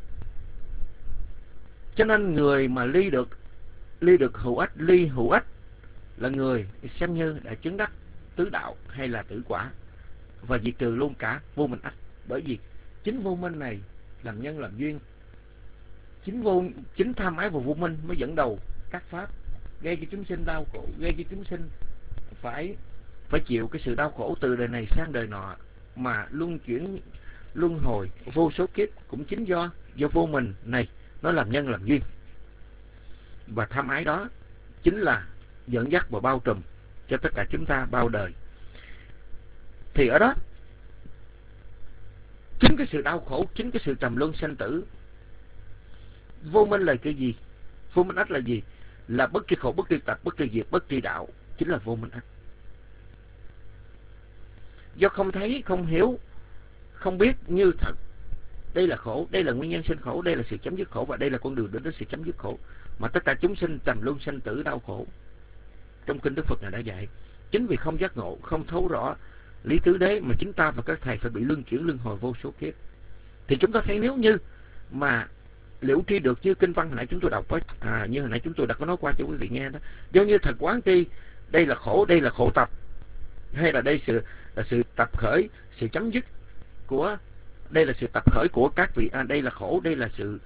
Cho nên người mà ly được hữu ách, ly hữu ách là người xem như đã chứng đắc tứ đạo hay là tử quả, và diệt trừ luôn cả vô minh ách. Bởi vì chính vô minh này làm nhân làm duyên, chính tham ái và vô minh mới dẫn đầu các pháp, gây cho chúng sinh đau khổ, gây cho chúng sinh phải chịu cái sự đau khổ từ đời này sang đời nọ, mà luân hồi vô số kiếp, cũng chính do vô minh này nó làm nhân làm duyên. Và tham ái đó chính là dẫn dắt và bao trùm cho tất cả chúng ta bao đời. Thì ở đó chính cái sự đau khổ, chính cái sự trầm luân sanh tử. Vô minh là cái gì? Vô minh ách là gì? Là bất tri khổ, bất tri tập, bất tri diệt, bất tri đạo, chính là vô minh ách. Do không thấy, không hiểu, không biết như thật, đây là khổ, đây là nguyên nhân sinh khổ, đây là sự chấm dứt khổ, và đây là con đường đến sự chấm dứt khổ, mà tất cả chúng sinh trầm luân sanh tử đau khổ. Trong kinh Đức Phật này đã dạy, chính vì không giác ngộ, không thấu rõ lý tứ đế, mà chúng ta và các thầy phải bị luân chuyển luân hồi vô số kiếp. Thì chúng ta thấy nếu như mà liễu tri được như kinh văn hồi nãy chúng tôi đọc, như hồi nãy chúng tôi đã có nói qua cho quý vị nghe đó, do như thật quán tri đây là khổ, đây là khổ tập, hay là đây là sự tập khởi, sự chấm dứt của, đây là sự tập khởi của các vị, đây là khổ, đây là sự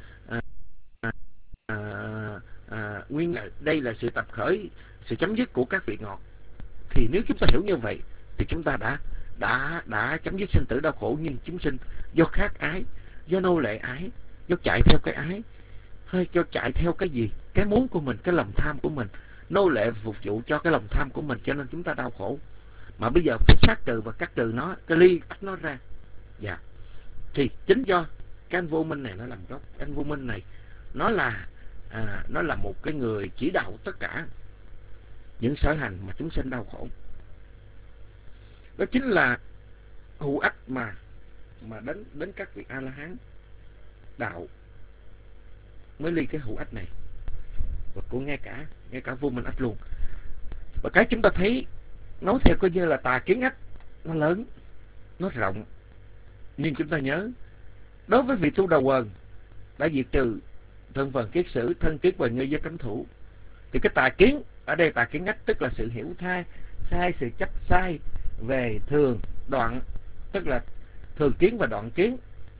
đây là sự tập khởi, sự chấm dứt của các vị ngọt. Thì nếu chúng ta hiểu như vậy thì chúng ta đã chấm dứt sinh tử đau khổ. Nhưng chúng sinh do khát ái, do nô lệ ái, do chạy theo cái ái, hay do chạy theo cái gì, cái muốn của mình, cái lòng tham của mình, nô lệ phục vụ cho cái lòng tham của mình, cho nên chúng ta đau khổ. Mà bây giờ phải sát trừ và cắt trừ nó, cái ly tách nó ra. Dạ. Thì chính do cái anh vô minh này nó làm gốc. Anh vô minh này nó là một cái người chỉ đạo tất cả những sở hành mà chúng sinh đau khổ. Đó chính là hữu ách mà đến các vị A-la-hán đạo mới ly cái hữu ách này, và cũng ngay cả vô minh ách luôn. Và cái chúng ta thấy nói theo coi như là tà kiến ách, nó lớn, nó rộng. Nhưng chúng ta nhớ, đối với vị tu đầu quần đã diệt trừ thân phần kiết sử, thân kiết và như giới cấm thủ, thì cái tà kiến ở đây, tà kiến ách tức là sự hiểu sai, sự chấp sai về thường đoạn, tức là thường kiến và đoạn kiến.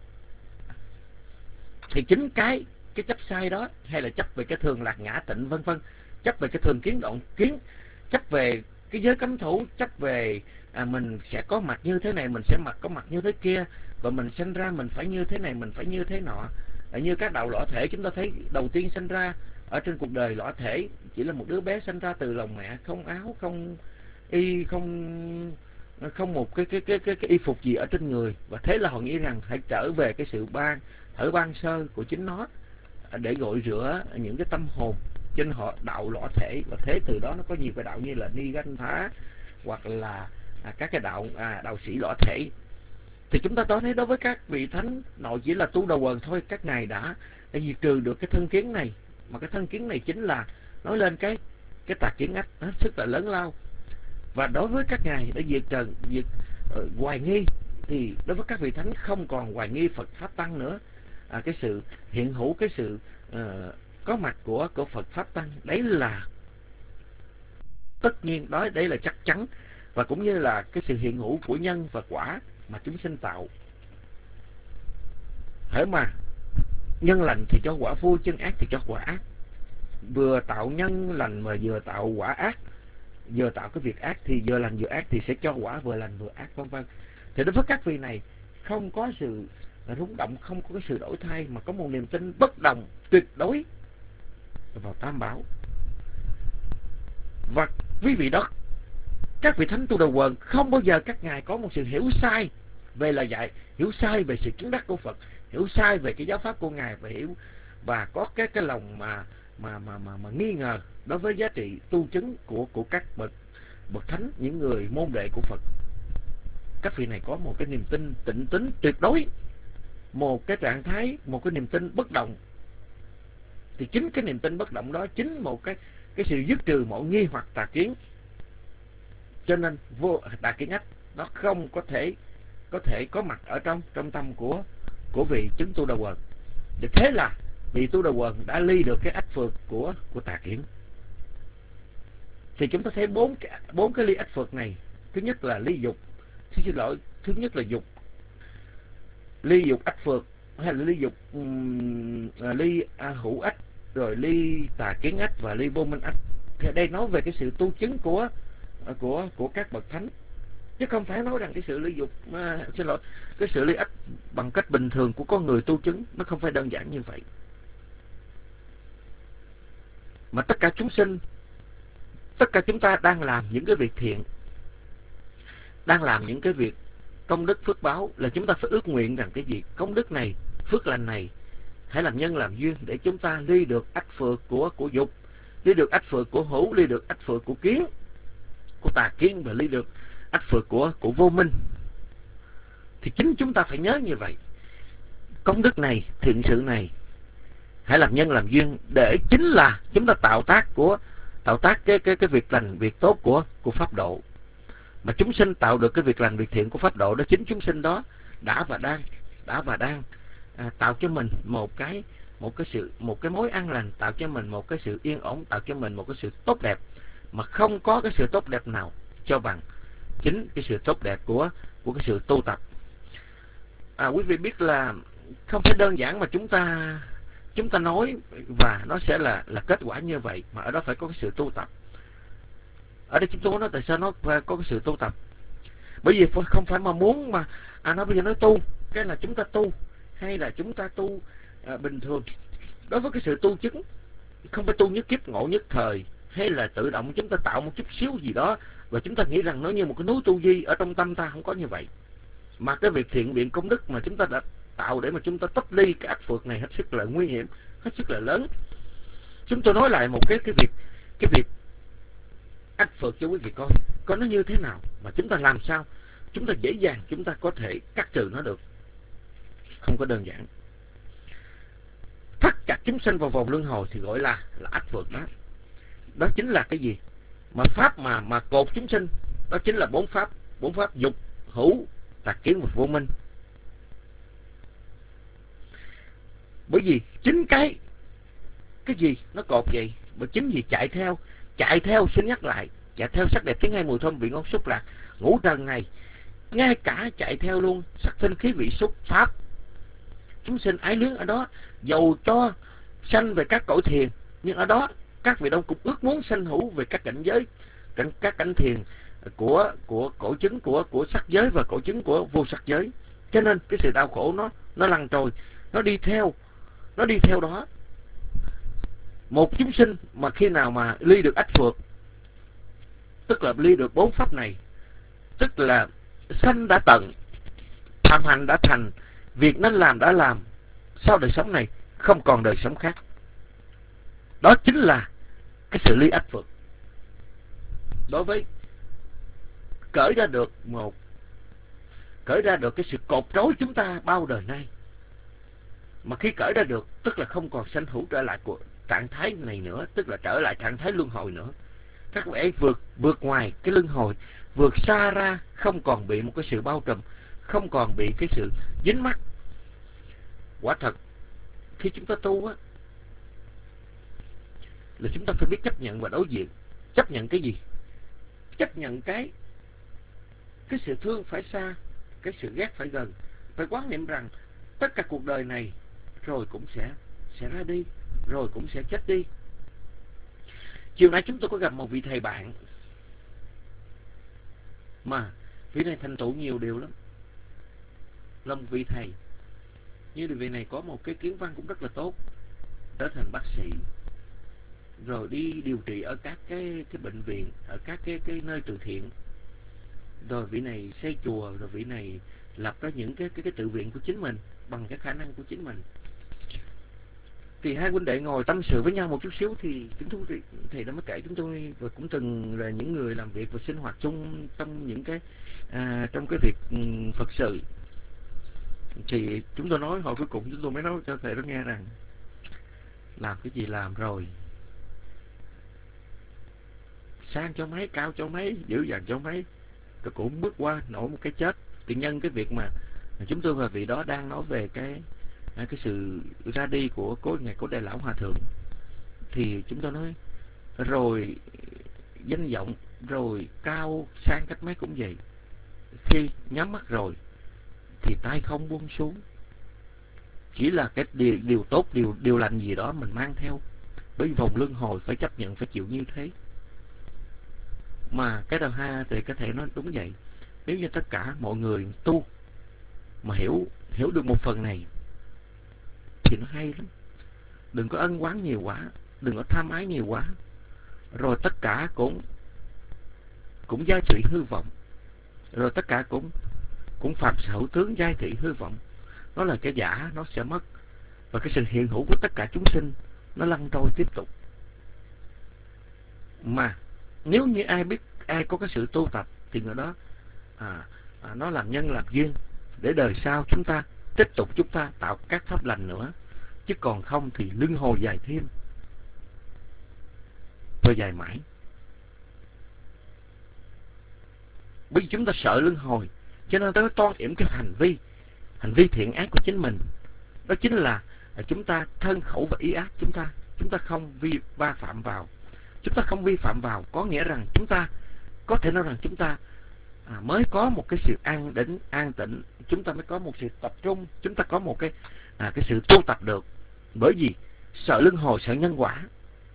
Thì chính cái chấp sai đó, hay là chấp về cái thường lạc ngã tịnh vân vân, chấp về cái thường kiến đoạn kiến, chấp về cái giới cấm thủ, chấp về mình sẽ có mặt như thế này, mình sẽ có mặt như thế kia, và mình sinh ra mình phải như thế này, mình phải như thế nọ. Như các đạo lõa thể, chúng ta thấy đầu tiên sinh ra ở trên cuộc đời lõa thể chỉ là một đứa bé sinh ra từ lòng mẹ, không áo, không y, không một cái y phục gì ở trên người, và thế là họ nghĩ rằng hãy trở về cái sự ban sơ của chính nó để gội rửa những cái tâm hồn. Cho nên họ đạo lõa thể, và thế từ đó nó có nhiều cái đạo như là Ni Ganh Thá, hoặc là các cái đạo sĩ lõa thể. Thì chúng ta thấy đối với các vị thánh nội chỉ là tu đầu quần thôi, các ngài đã diệt trừ được cái thân kiến này. Mà cái thân kiến này chính là nói lên cái tà kiến ách hết sức là lớn lao. Và đối với các ngài đã diệt hoài nghi, thì đối với các vị thánh không còn hoài nghi Phật Pháp Tăng nữa. Cái sự hiện hữu, cái sự có mặt của Phật Pháp Tăng, đấy là tất nhiên, đấy là chắc chắn. Và cũng như là cái sự hiện hữu của nhân và quả mà chúng sinh tạo. Hễ mà nhân lành thì cho quả vui, chân ác thì cho quả ác. Vừa tạo nhân lành mà vừa tạo quả ác, vừa tạo cái việc ác thì vừa lành vừa ác thì sẽ cho quả vừa lành vừa ác, vân vân. Thì đối với các vị này không có sự rung động, không có cái sự đổi thay, mà có một niềm tin bất đồng tuyệt đối vào Tam Bảo. Và quý vị đó, các vị thánh tu đầu quần không bao giờ các ngài có một sự hiểu sai về lời dạy, hiểu sai về sự chứng đắc của Phật, hiểu sai về cái giáo pháp của ngài, và có cái lòng mà nghi ngờ đối với giá trị tu chứng của các bậc thánh, những người môn đệ của Phật. Các vị này có một cái niềm tin tịnh tín tuyệt đối, một cái trạng thái, một cái niềm tin bất động. Thì chính cái niềm tin bất động đó chính một cái sự dứt trừ mọi nghi hoặc tà kiến. Cho nên tà kiến ách nó không có thể có mặt ở trong tâm của vị chứng tu đầu quần. Thì thế là vị tu đầu quần đã ly được cái ách phược của tà kiến. Thì chúng ta thấy bốn cái ly ách phược này. Thứ nhất là ly dục, thứ nhất là dục, ly dục ách phược, hay là ly dục ly hữu ách, rồi ly tà kiến ách và ly vô minh ách. Thì đây nói về cái sự tu chứng của các bậc thánh, chứ không phải nói rằng cái sự ly dục, cái sự ly ách bằng cách bình thường của con người tu chứng, nó không phải đơn giản như vậy. Mà tất cả chúng sinh, tất cả chúng ta đang làm những cái việc thiện, đang làm những cái việc công đức phước báo, là chúng ta phải ước nguyện rằng cái việc công đức này, phước lành này hãy làm nhân làm duyên để chúng ta ly được ách phược của dục, ly được ách phược của hữu, ly được ách phược của kiến, của tà kiến, và ly được ách phược của vô minh. Thì chính chúng ta phải nhớ như vậy. Công đức này, thiện sự này hãy làm nhân làm duyên, để chính là chúng ta tạo tác cái việc lành, việc tốt của pháp độ. Mà chúng sinh tạo được cái việc lành, việc thiện của pháp độ đó, chính chúng sinh đó đã và đang tạo cho mình một cái mối an lành, tạo cho mình một cái sự yên ổn, tạo cho mình một cái sự tốt đẹp, mà không có cái sự tốt đẹp nào cho bằng chính cái sự tốt đẹp của cái sự tu tập. Quý vị biết là không phải đơn giản mà chúng ta nói và nó sẽ là kết quả như vậy, mà ở đó phải có cái sự tu tập. Ở đây chúng tôi nói tại sao nó phải có cái sự tu tập, bởi vì không phải mà muốn mà nó bây giờ nói tu cái là chúng ta tu, hay là chúng ta tu bình thường. Đối với cái sự tu chứng, không phải tu nhất kiếp ngộ nhất thời, hay là tự động chúng ta tạo một chút xíu gì đó và chúng ta nghĩ rằng nó như một cái núi tu di ở trong tâm ta, không có như vậy. Mà cái việc thiện biện công đức mà chúng ta đã tạo để mà chúng ta tách ly cái ác phược này hết sức là nguy hiểm, hết sức là lớn. Chúng tôi nói lại một cái việc ác phược cho quý vị coi nó như thế nào, mà chúng ta làm sao chúng ta dễ dàng chúng ta có thể cắt trừ nó được. Không có đơn giản. Thắt chặt chúng sanh vào vòng luân hồi thì gọi là ác phược đó. Đó chính là cái gì? Mà pháp mà cột chúng sinh, đó chính là bốn pháp dục, hữu, tà kiến và vô minh. Bởi vì chính cái gì nó cột vậy? Bởi chính vì chạy theo xin nhắc lại, chạy theo sắc đẹp tiếng hay mùi thơm vị ngon xúc lạc ngũ trần này, ngay cả chạy theo luôn sắc thanh khí vị xúc pháp. Chúng sinh ái luyến ở đó, dầu cho sanh về các cõi thiền, nhưng ở đó các vị đông cũng ước muốn sanh hữu về các cảnh giới, các cảnh thiền của cõi chứng của sắc giới và cõi chứng của vô sắc giới. Cho nên cái sự đau khổ nó lăn trôi, nó đi theo đó. Một chúng sinh mà khi nào mà ly được ách phược, tức là ly được bốn pháp này, tức là sanh đã tận, tham hành đã thành, việc nên làm đã làm, sau đời sống này không còn đời sống khác. Đó chính là cái sự ly ách phược. Đối với cởi ra được cái sự cột trói chúng ta bao đời nay, mà khi cởi ra được tức là không còn sanh hữu trở lại của trạng thái này nữa, tức là trở lại trạng thái luân hồi nữa. Các vị ấy vượt ngoài cái luân hồi, vượt xa ra, không còn bị một cái sự bao trùm, không còn bị cái sự dính mắc. Quả thật khi chúng ta tu á, là chúng ta phải biết chấp nhận và đối diện. Chấp nhận cái gì? Chấp nhận cái sự thương phải xa, cái sự ghét phải gần. Phải quán niệm rằng tất cả cuộc đời này rồi cũng sẽ ra đi, rồi cũng sẽ chết đi. Chiều nay chúng tôi có gặp một vị thầy bạn, mà vị này thành tựu nhiều điều lắm, là một vị thầy. Như vị này có một cái kiến văn cũng rất là tốt, trở thành bác sĩ, rồi đi điều trị ở các cái bệnh viện, ở các cái nơi từ thiện. Rồi vị này xây chùa, rồi vị này lập ra những cái tự viện của chính mình bằng cái khả năng của chính mình. Thì hai huynh đệ ngồi tâm sự với nhau một chút xíu, thì chúng tôi thầy đã mới kể chúng tôi, và cũng từng là những người làm việc và sinh hoạt chung trong những cái trong cái việc Phật sự. Thì chúng tôi nói, hồi cuối cùng chúng tôi mới nói cho thầy đó nghe rằng làm cái gì làm rồi, sang cho mấy, cao cho mấy, dữ dằn cho mấy, rồi cũng bước qua nổi một cái chết. Thì nhân cái việc mà chúng tôi và vị đó đang nói về cái sự ra đi của ngài Cố Đại Lão Hòa Thượng, thì chúng tôi nói rồi danh vọng, rồi cao sang cách mấy cũng vậy. Khi nhắm mắt rồi thì tay không buông xuống, chỉ là cái điều tốt, điều lành gì đó mình mang theo. Bởi vì vòng luân hồi phải chấp nhận, phải chịu như thế. Mà cái đầu ha thì có thể nói đúng vậy. Nếu như tất cả mọi người tu mà hiểu được một phần này thì nó hay lắm. Đừng có ân oán nhiều quá, đừng có tham ái nhiều quá, rồi tất cả cũng giai thị hư vọng, rồi tất cả cũng phạm hữu tướng giai thị hư vọng. Nó là cái giả, nó sẽ mất, và cái sự hiện hữu của tất cả chúng sinh nó lăn trôi tiếp tục. Mà nếu như ai có cái sự tu tập thì người đó nó làm nhân làm duyên để đời sau chúng ta tiếp tục chúng ta tạo các pháp lành nữa. Chứ còn không thì luân hồi dài thêm và dài mãi. Bởi vì chúng ta sợ luân hồi, cho nên tới toan yểm cái hành vi thiện ác của chính mình. Đó chính là chúng ta thân khẩu và ý ác chúng ta không vi va phạm vào. chúng ta không vi phạm vào, có nghĩa rằng chúng ta có thể nói rằng chúng ta mới có một cái sự an tĩnh, chúng ta mới có một sự tập trung, chúng ta có một cái sự tu tập được. Bởi vì sợ luân hồi, sợ nhân quả.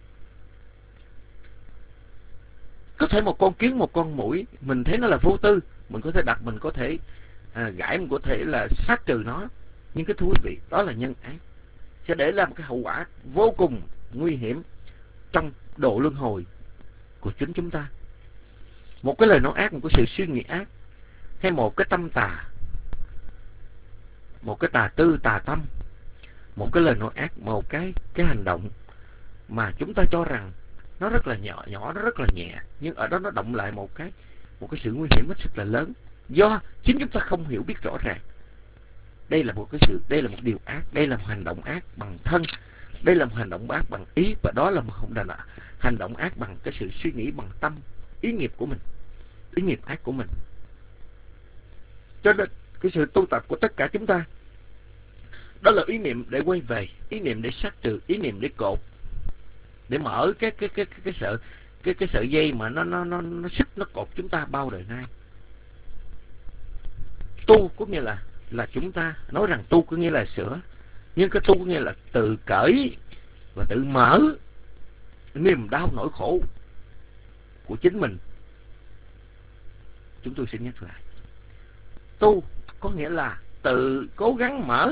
Có thể một con kiến, một con muỗi, mình thấy nó là vô tư, mình có thể đặt, mình có thể gãi, mình có thể là sát trừ nó. Nhưng cái thưa quý vị, đó là nhân ác, sẽ để lại một cái hậu quả vô cùng nguy hiểm trong độ luân hồi của chính chúng ta. Một cái lời nói ác, một cái sự suy nghĩ ác, hay một cái tâm tà, một cái tà tư, tà tâm, một cái lời nói ác, một cái hành động mà chúng ta cho rằng nó rất là nhỏ, nó rất là nhẹ, nhưng ở đó nó động lại một cái sự nguy hiểm hết sức là lớn, do chính chúng ta không hiểu biết rõ ràng. Đây là một điều ác, đây là một hành động ác bằng thân, đây là một hành động ác bằng ý, và đó là một hành động ác bằng cái sự suy nghĩ, bằng tâm, ý nghiệp của mình, ý nghiệp ác của mình. Cho nên cái sự tu tập của tất cả chúng ta đó là ý niệm để quay về, ý niệm để sát trừ, ý niệm để cột, để mở cái sợi dây mà nó xích, nó cột chúng ta bao đời nay. Tu có nghĩa là chúng ta nói rằng tu có nghĩa là sửa, nhưng cái tu có nghĩa là tự cởi và tự mở niềm đau nỗi khổ của chính mình. Chúng tôi xin nhắc lại, tu có nghĩa là tự cố gắng mở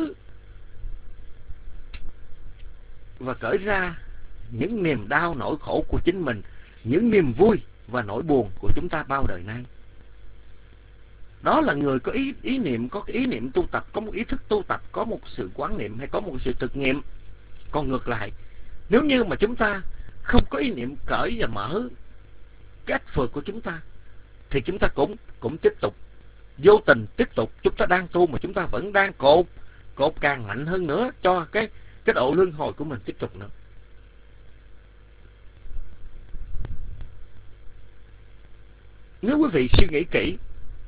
và cởi ra những niềm đau nỗi khổ của chính mình, những niềm vui và nỗi buồn của chúng ta bao đời nay. Đó là người có ý niệm, có cái ý niệm tu tập, có một ý thức tu tập, có một sự quán niệm hay có một sự thực nghiệm. Còn ngược lại, nếu như mà chúng ta không có ý niệm cởi và mở cái ách phược của chúng ta, thì chúng ta cũng tiếp tục vô tình, tiếp tục chúng ta đang tu mà chúng ta vẫn đang cột càng mạnh hơn nữa cho cái độ luân hồi của mình tiếp tục nữa. Nếu quý vị suy nghĩ kỹ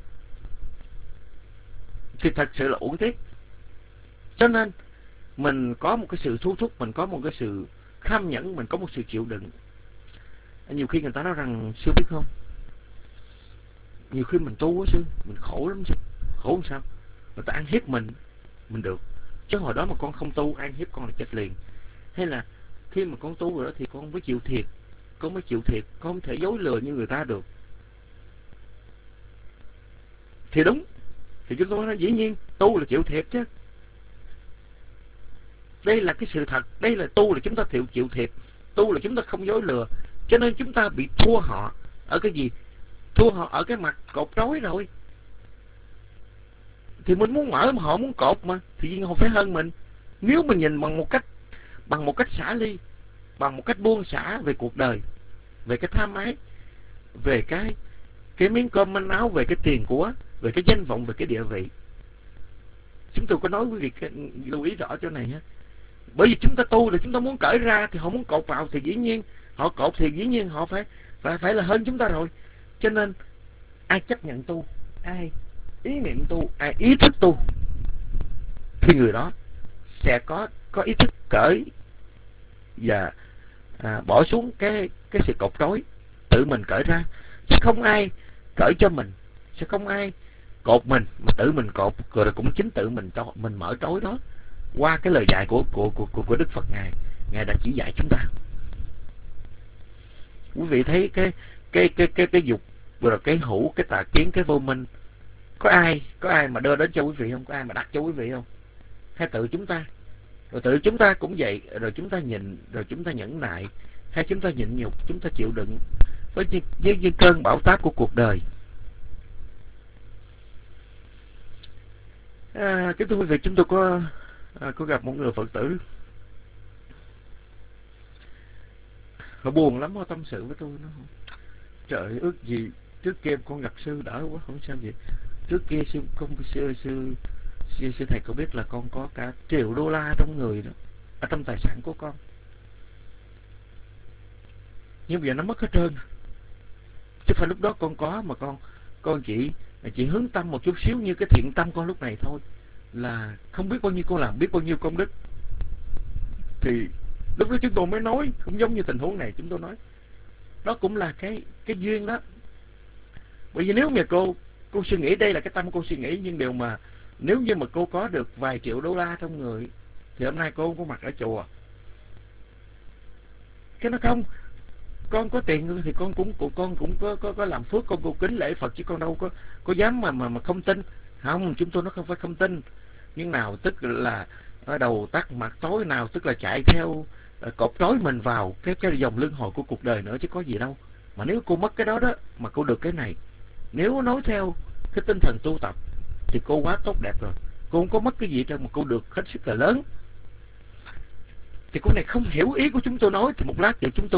thì thật sự là uổng tiếc. Cho nên mình có một cái sự thu thúc, mình có một cái sự kham nhẫn, mình có một sự chịu đựng. Nhiều khi người ta nói rằng sư biết không, nhiều khi mình tu á sư, mình khổ lắm sư. Khổ làm sao? Người ta ăn hiếp mình được. Chứ hồi đó mà con không tu, ăn hiếp con là chết liền. Hay là khi mà con tu rồi đó thì con mới chịu thiệt, con không thể dối lừa như người ta được. Thì đúng, thì chúng tôi nói dĩ nhiên tu là chịu thiệt chứ. Đây là cái sự thật, đây là tu là chúng ta chịu thiệt, tu là chúng ta không dối lừa. Cho nên chúng ta bị thua họ ở cái gì? Thua họ ở cái mặt cột trói rồi. Thì mình muốn mở mà họ muốn cột mà, thì họ phải hơn mình. Nếu mình nhìn bằng một cách xả ly, bằng một cách buông xả về cuộc đời, về cái tham ái, về cái miếng cơm manh áo, về cái tiền của, về cái danh vọng, về cái địa vị. Chúng tôi có nói quý vị lưu ý rõ chỗ này ha. Bởi vì chúng ta tu là chúng ta muốn cởi ra, thì họ muốn cột vào thì dĩ nhiên họ cột, thì dĩ nhiên họ phải là hơn chúng ta rồi. Cho nên ai chấp nhận tu, ai ý niệm tu, ai ý thức tu, thì người đó sẽ có ý thức cởi và bỏ xuống cái sự cột trói, tự mình cởi ra. Sẽ không ai cởi cho mình, sẽ không ai cột mình, mà tự mình cột, rồi cũng chính tự mình mở trói đó. Qua cái lời dạy của Đức Phật, Ngài đã chỉ dạy chúng ta. Quý vị thấy cái dục, rồi cái hữu, cái tà kiến, cái vô minh, có ai mà đưa đến cho quý vị không? Có ai mà đặt cho quý vị không? Hay tự chúng ta? Rồi tự chúng ta cũng vậy, rồi chúng ta nhìn, rồi chúng ta nhẫn nại, hay chúng ta nhịn nhục, chúng ta chịu đựng với những cơn bão táp của cuộc đời. Kính thưa quý vị, chúng tôi có gặp một người Phật tử, họ buồn lắm, họ tâm sự với tôi, nó trời ước gì trước kia con gặp sư đỡ quá, không sao vậy. Trước kia sư thầy có biết là con có cả $1 triệu trong người đó, ở trong tài sản của con, nhưng bây giờ nó mất hết trơn. Chứ phải lúc đó con có, mà con chỉ hướng tâm một chút xíu, như cái thiện tâm con lúc này thôi, là không biết bao nhiêu con làm, biết bao nhiêu công đức. Thì lúc đó chúng tôi mới nói, cũng giống như tình huống này, chúng tôi nói đó cũng là cái duyên đó. Bởi vì nếu như cô suy nghĩ, đây là cái tâm cô suy nghĩ, nhưng điều mà nếu như mà cô có được vài triệu đô la trong người thì hôm nay cô không có mặt ở chùa. Cái nó không, con có tiền thì con cũng có làm phước, con cung kính lễ Phật, chứ con đâu có dám mà không tin. Không, chúng tôi nó không phải không tin, nhưng nào tức là ở đầu tắt mặt tối, nào tức là chạy theo cột trói mình vào cái dòng luân hồi của cuộc đời nữa, chứ có gì đâu. Mà nếu cô mất cái đó đó mà cô được cái này, nếu nói theo cái tinh thần tu tập thì cô quá tốt đẹp rồi. Cô không có mất cái gì đâu mà cô được hết sức là lớn. Thì cô này không hiểu ý của chúng tôi nói, thì một lát thì chúng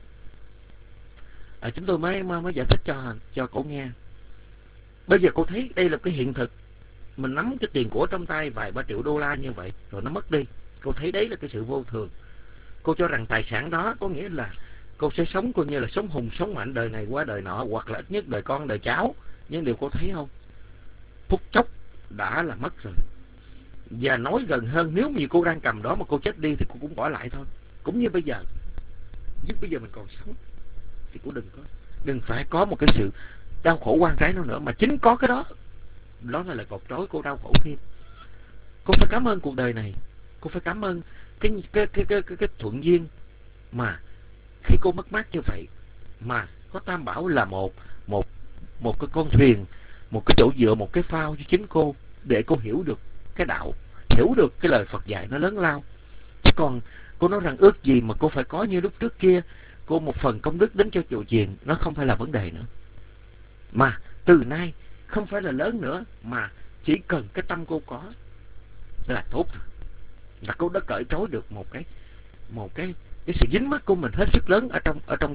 tôi mới giải thích cho cô nghe. Bây giờ cô thấy đây là cái hiện thực. Mình nắm cái tiền của trong tay vài 3 triệu đô la như vậy rồi nó mất đi, cô thấy đấy là cái sự vô thường. Cô cho rằng tài sản đó có nghĩa là cô sẽ sống coi như là sống hùng sống mạnh đời này qua đời nọ, hoặc là ít nhất đời con đời cháu. Nhưng điều cô thấy không, phút chốc đã là mất rồi. Và nói gần hơn, nếu như cô đang cầm đó mà cô chết đi thì cô cũng bỏ lại thôi. Cũng như bây giờ, nhưng bây giờ mình còn sống thì cô đừng phải có một cái sự đau khổ quan trái nào nữa, mà chính có cái đó là lời cột trói cô đau khổ thêm. Cô phải cảm ơn cuộc đời này, cô phải cảm ơn cái thuận duyên mà khi cô mất mát như vậy mà có Tam Bảo là một cái con thuyền, một cái chỗ dựa, một cái phao cho chính cô, để cô hiểu được cái đạo, hiểu được cái lời Phật dạy nó lớn lao. Chứ còn cô nói rằng ước gì mà cô phải có như lúc trước kia, cô một phần công đức đến cho chùa chiền, nó không phải là vấn đề nữa. Mà từ nay không phải là lớn nữa, mà chỉ cần cái tâm cô có là tốt rồi. Là cô đã cởi trói được một cái sự dính mắc của mình hết sức lớn ở trong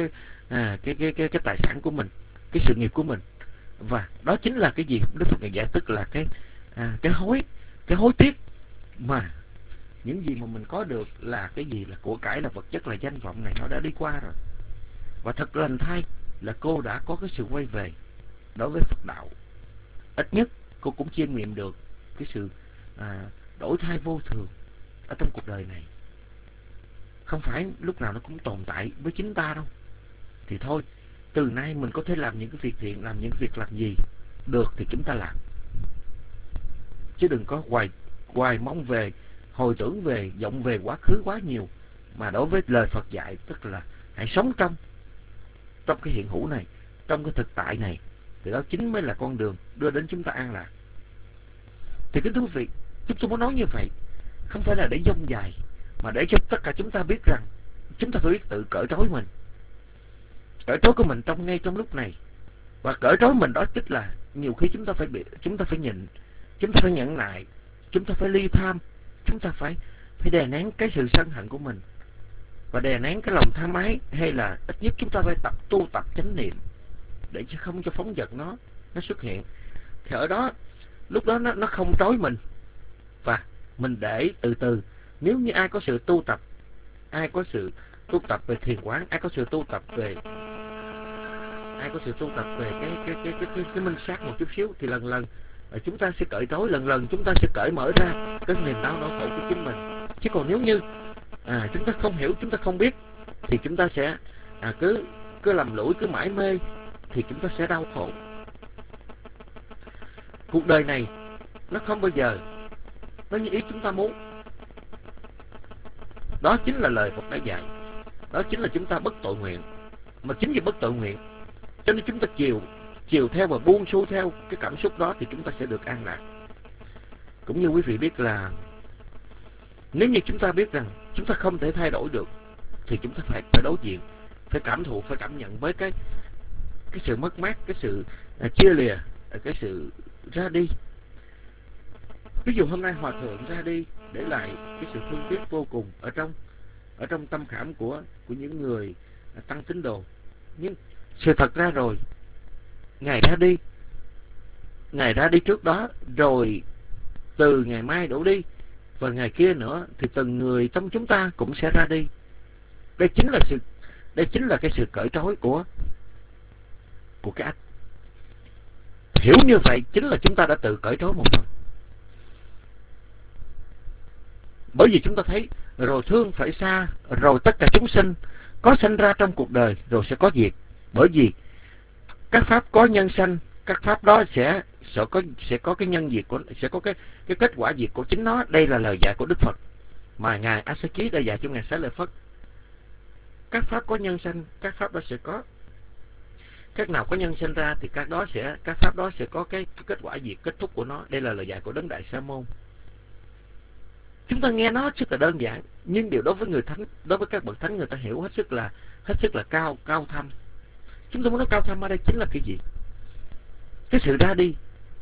cái tài sản của mình, cái sự nghiệp của mình. Và đó chính là cái gì Đức Phật dạy, tức là cái hối tiếc. Mà những gì mà mình có được là cái gì, là của cải, là vật chất, là danh vọng này, nó đã đi qua rồi. Và thật lành thay là cô đã có cái sự quay về đối với Phật đạo. Ít nhất cô cũng chiêm nghiệm được cái sự đổi thay vô thường ở trong cuộc đời này. Không phải lúc nào nó cũng tồn tại với chính ta đâu. Thì thôi, từ nay mình có thể làm những cái việc thiện, làm những cái việc làm gì được thì chúng ta làm. Chứ đừng có hoài mong về, hồi tưởng về, vọng về quá khứ quá nhiều. Mà đối với lời Phật dạy, tức là hãy sống trong cái hiện hữu này, trong cái thực tại này, thì đó chính mới là con đường đưa đến chúng ta an lạc. Thì kính thưa quý vị, chúng tôi muốn nói như vậy không phải là để dông dài, mà để cho tất cả chúng ta biết rằng chúng ta phải biết tự cởi trói mình, cởi trói của mình ngay trong lúc này. Và cởi trói mình đó tức là nhiều khi chúng ta phải nhịn, chúng ta phải nhẫn nại, chúng ta phải ly tham, chúng ta phải đè nén cái sự sân hận của mình, và đè nén cái lòng tham ái, hay là ít nhất chúng ta phải tu tập chánh niệm để không cho phóng dật nó xuất hiện. Thì ở đó, lúc đó nó không trói mình, và mình để từ từ. Nếu như ai có sự tu tập, ai có sự tu tập về thiền quán, ai có sự tu tập về cái minh sát một chút xíu, thì lần lần chúng ta sẽ cởi trói, lần lần chúng ta sẽ cởi mở ra cái niềm đau nỗi khổ của chính mình. Chứ còn nếu như chúng ta không hiểu, chúng ta không biết, thì chúng ta sẽ cứ lầm lũi, cứ mãi mê, thì chúng ta sẽ đau khổ. Cuộc đời này nó không bao giờ nó như ý chúng ta muốn. Đó chính là lời Phật đã dạy. Đó chính là chúng ta bất tội nguyện. Mà chính vì bất tội nguyện cho nên chúng ta chiều theo và buông xuôi theo cái cảm xúc đó, thì chúng ta sẽ được an lạc. Cũng như quý vị biết là nếu như chúng ta biết rằng chúng ta không thể thay đổi được, thì chúng ta phải đối diện, phải cảm thụ, phải cảm nhận với cái sự mất mát, cái sự chia lìa, cái sự ra đi. Ví dụ hôm nay Hòa Thượng ra đi, để lại cái sự thương tiếc vô cùng ở trong tâm khảm của những người tăng tín đồ. Nhưng sự thật ra rồi, Ngài ra đi trước đó, rồi từ ngày mai đổ đi, và ngày kia nữa, thì từng người trong chúng ta cũng sẽ ra đi. Đây chính là cái sự cởi trói của cái ách. Hiểu như vậy chính là chúng ta đã tự cởi trói một phần. Bởi vì chúng ta thấy rồi thương phải xa, rồi tất cả chúng sinh có sanh ra trong cuộc đời rồi sẽ có diệt. Bởi vì các pháp có nhân sanh, các pháp đó sẽ có cái nhân diệt của, sẽ có cái kết quả diệt của chính nó. Đây là lời dạy của Đức Phật mà ngài A Sa Chí đã dạy cho ngài Xá Lợi Phất. Các pháp có nhân sanh, các pháp đó sẽ có, các nào có nhân sanh ra thì các pháp đó sẽ có cái kết quả diệt, kết thúc của nó. Đây là lời dạy của Đấng Đại Sa Môn. Chúng ta nghe nó rất là đơn giản, nhưng điều đối với người thánh, đối với các bậc thánh, người ta hiểu hết sức là cao thâm. Chúng ta muốn nói cao thâm ở đây chính là cái gì? Cái sự ra đi,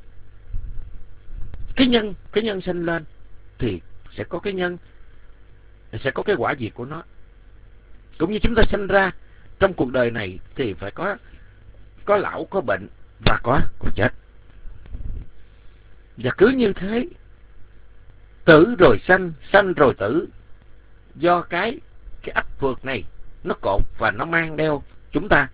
cái nhân sanh lên thì sẽ có cái nhân, sẽ có cái quả diệt của nó. Cũng như chúng ta sanh ra trong cuộc đời này thì phải có lão, có bệnh và có chết. Và cứ như thế, tử rồi sanh, sanh rồi tử, do cái ách vượt này nó cột và nó mang đeo chúng ta.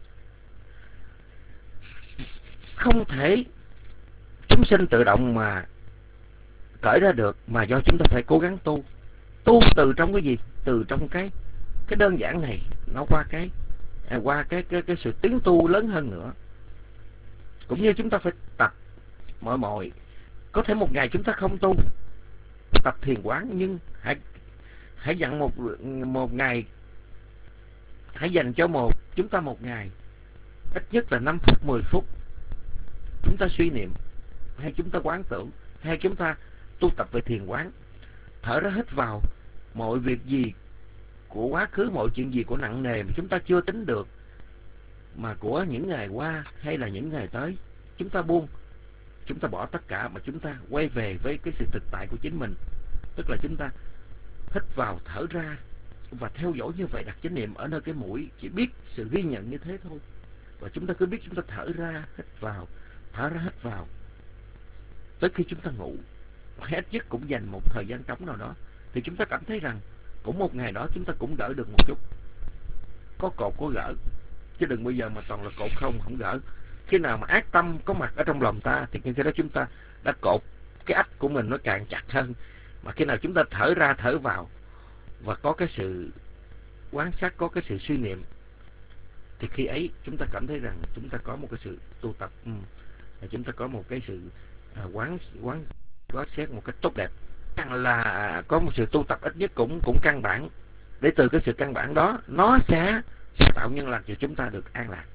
Không thể chúng sinh tự động mà cởi ra được, mà do chúng ta phải cố gắng tu từ trong cái gì? Từ trong cái đơn giản này, nó qua cái sự tiến tu lớn hơn nữa. Cũng như chúng ta phải tập mọi có thể một ngày chúng ta không tu, tập thiền quán, nhưng hãy dặn một ngày, hãy dành cho chúng ta một ngày ít nhất là 5 phút 10 phút chúng ta suy niệm, hay chúng ta quán tưởng, hay chúng ta tu tập về thiền quán, thở ra hít vào mọi việc gì của quá khứ, mọi chuyện gì của nặng nề mà chúng ta chưa tính được, mà của những ngày qua hay là những ngày tới, chúng ta buông, chúng ta bỏ tất cả mà chúng ta quay về với cái sự thực tại của chính mình. Tức là chúng ta hít vào, thở ra và theo dõi như vậy, đặt chánh niệm ở nơi cái mũi, chỉ biết sự ghi nhận như thế thôi. Và chúng ta cứ biết chúng ta thở ra, hít vào, thở ra, hít vào, tới khi chúng ta ngủ. Ít nhất cũng dành một thời gian trống nào đó, thì chúng ta cảm thấy rằng cũng một ngày đó chúng ta cũng gỡ được một chút, có cột có gỡ, chứ đừng bây giờ mà toàn là cột không gỡ. Khi nào mà ác tâm có mặt ở trong lòng ta thì khi đó chúng ta đã cột cái ách của mình nó càng chặt hơn. Mà khi nào chúng ta thở ra thở vào và có cái sự quan sát, có cái sự suy niệm, thì khi ấy chúng ta cảm thấy rằng chúng ta có một cái sự tu tập, chúng ta có một cái sự quán xét một cách tốt đẹp. Là có một sự tu tập ít nhất cũng căn bản, để từ cái sự căn bản đó nó sẽ tạo nhân lành cho chúng ta được an lạc.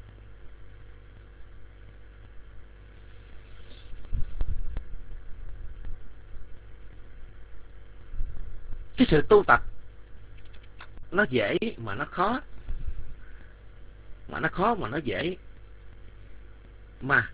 Cái sự tu tập nó dễ mà nó khó, mà nó khó mà nó dễ, mà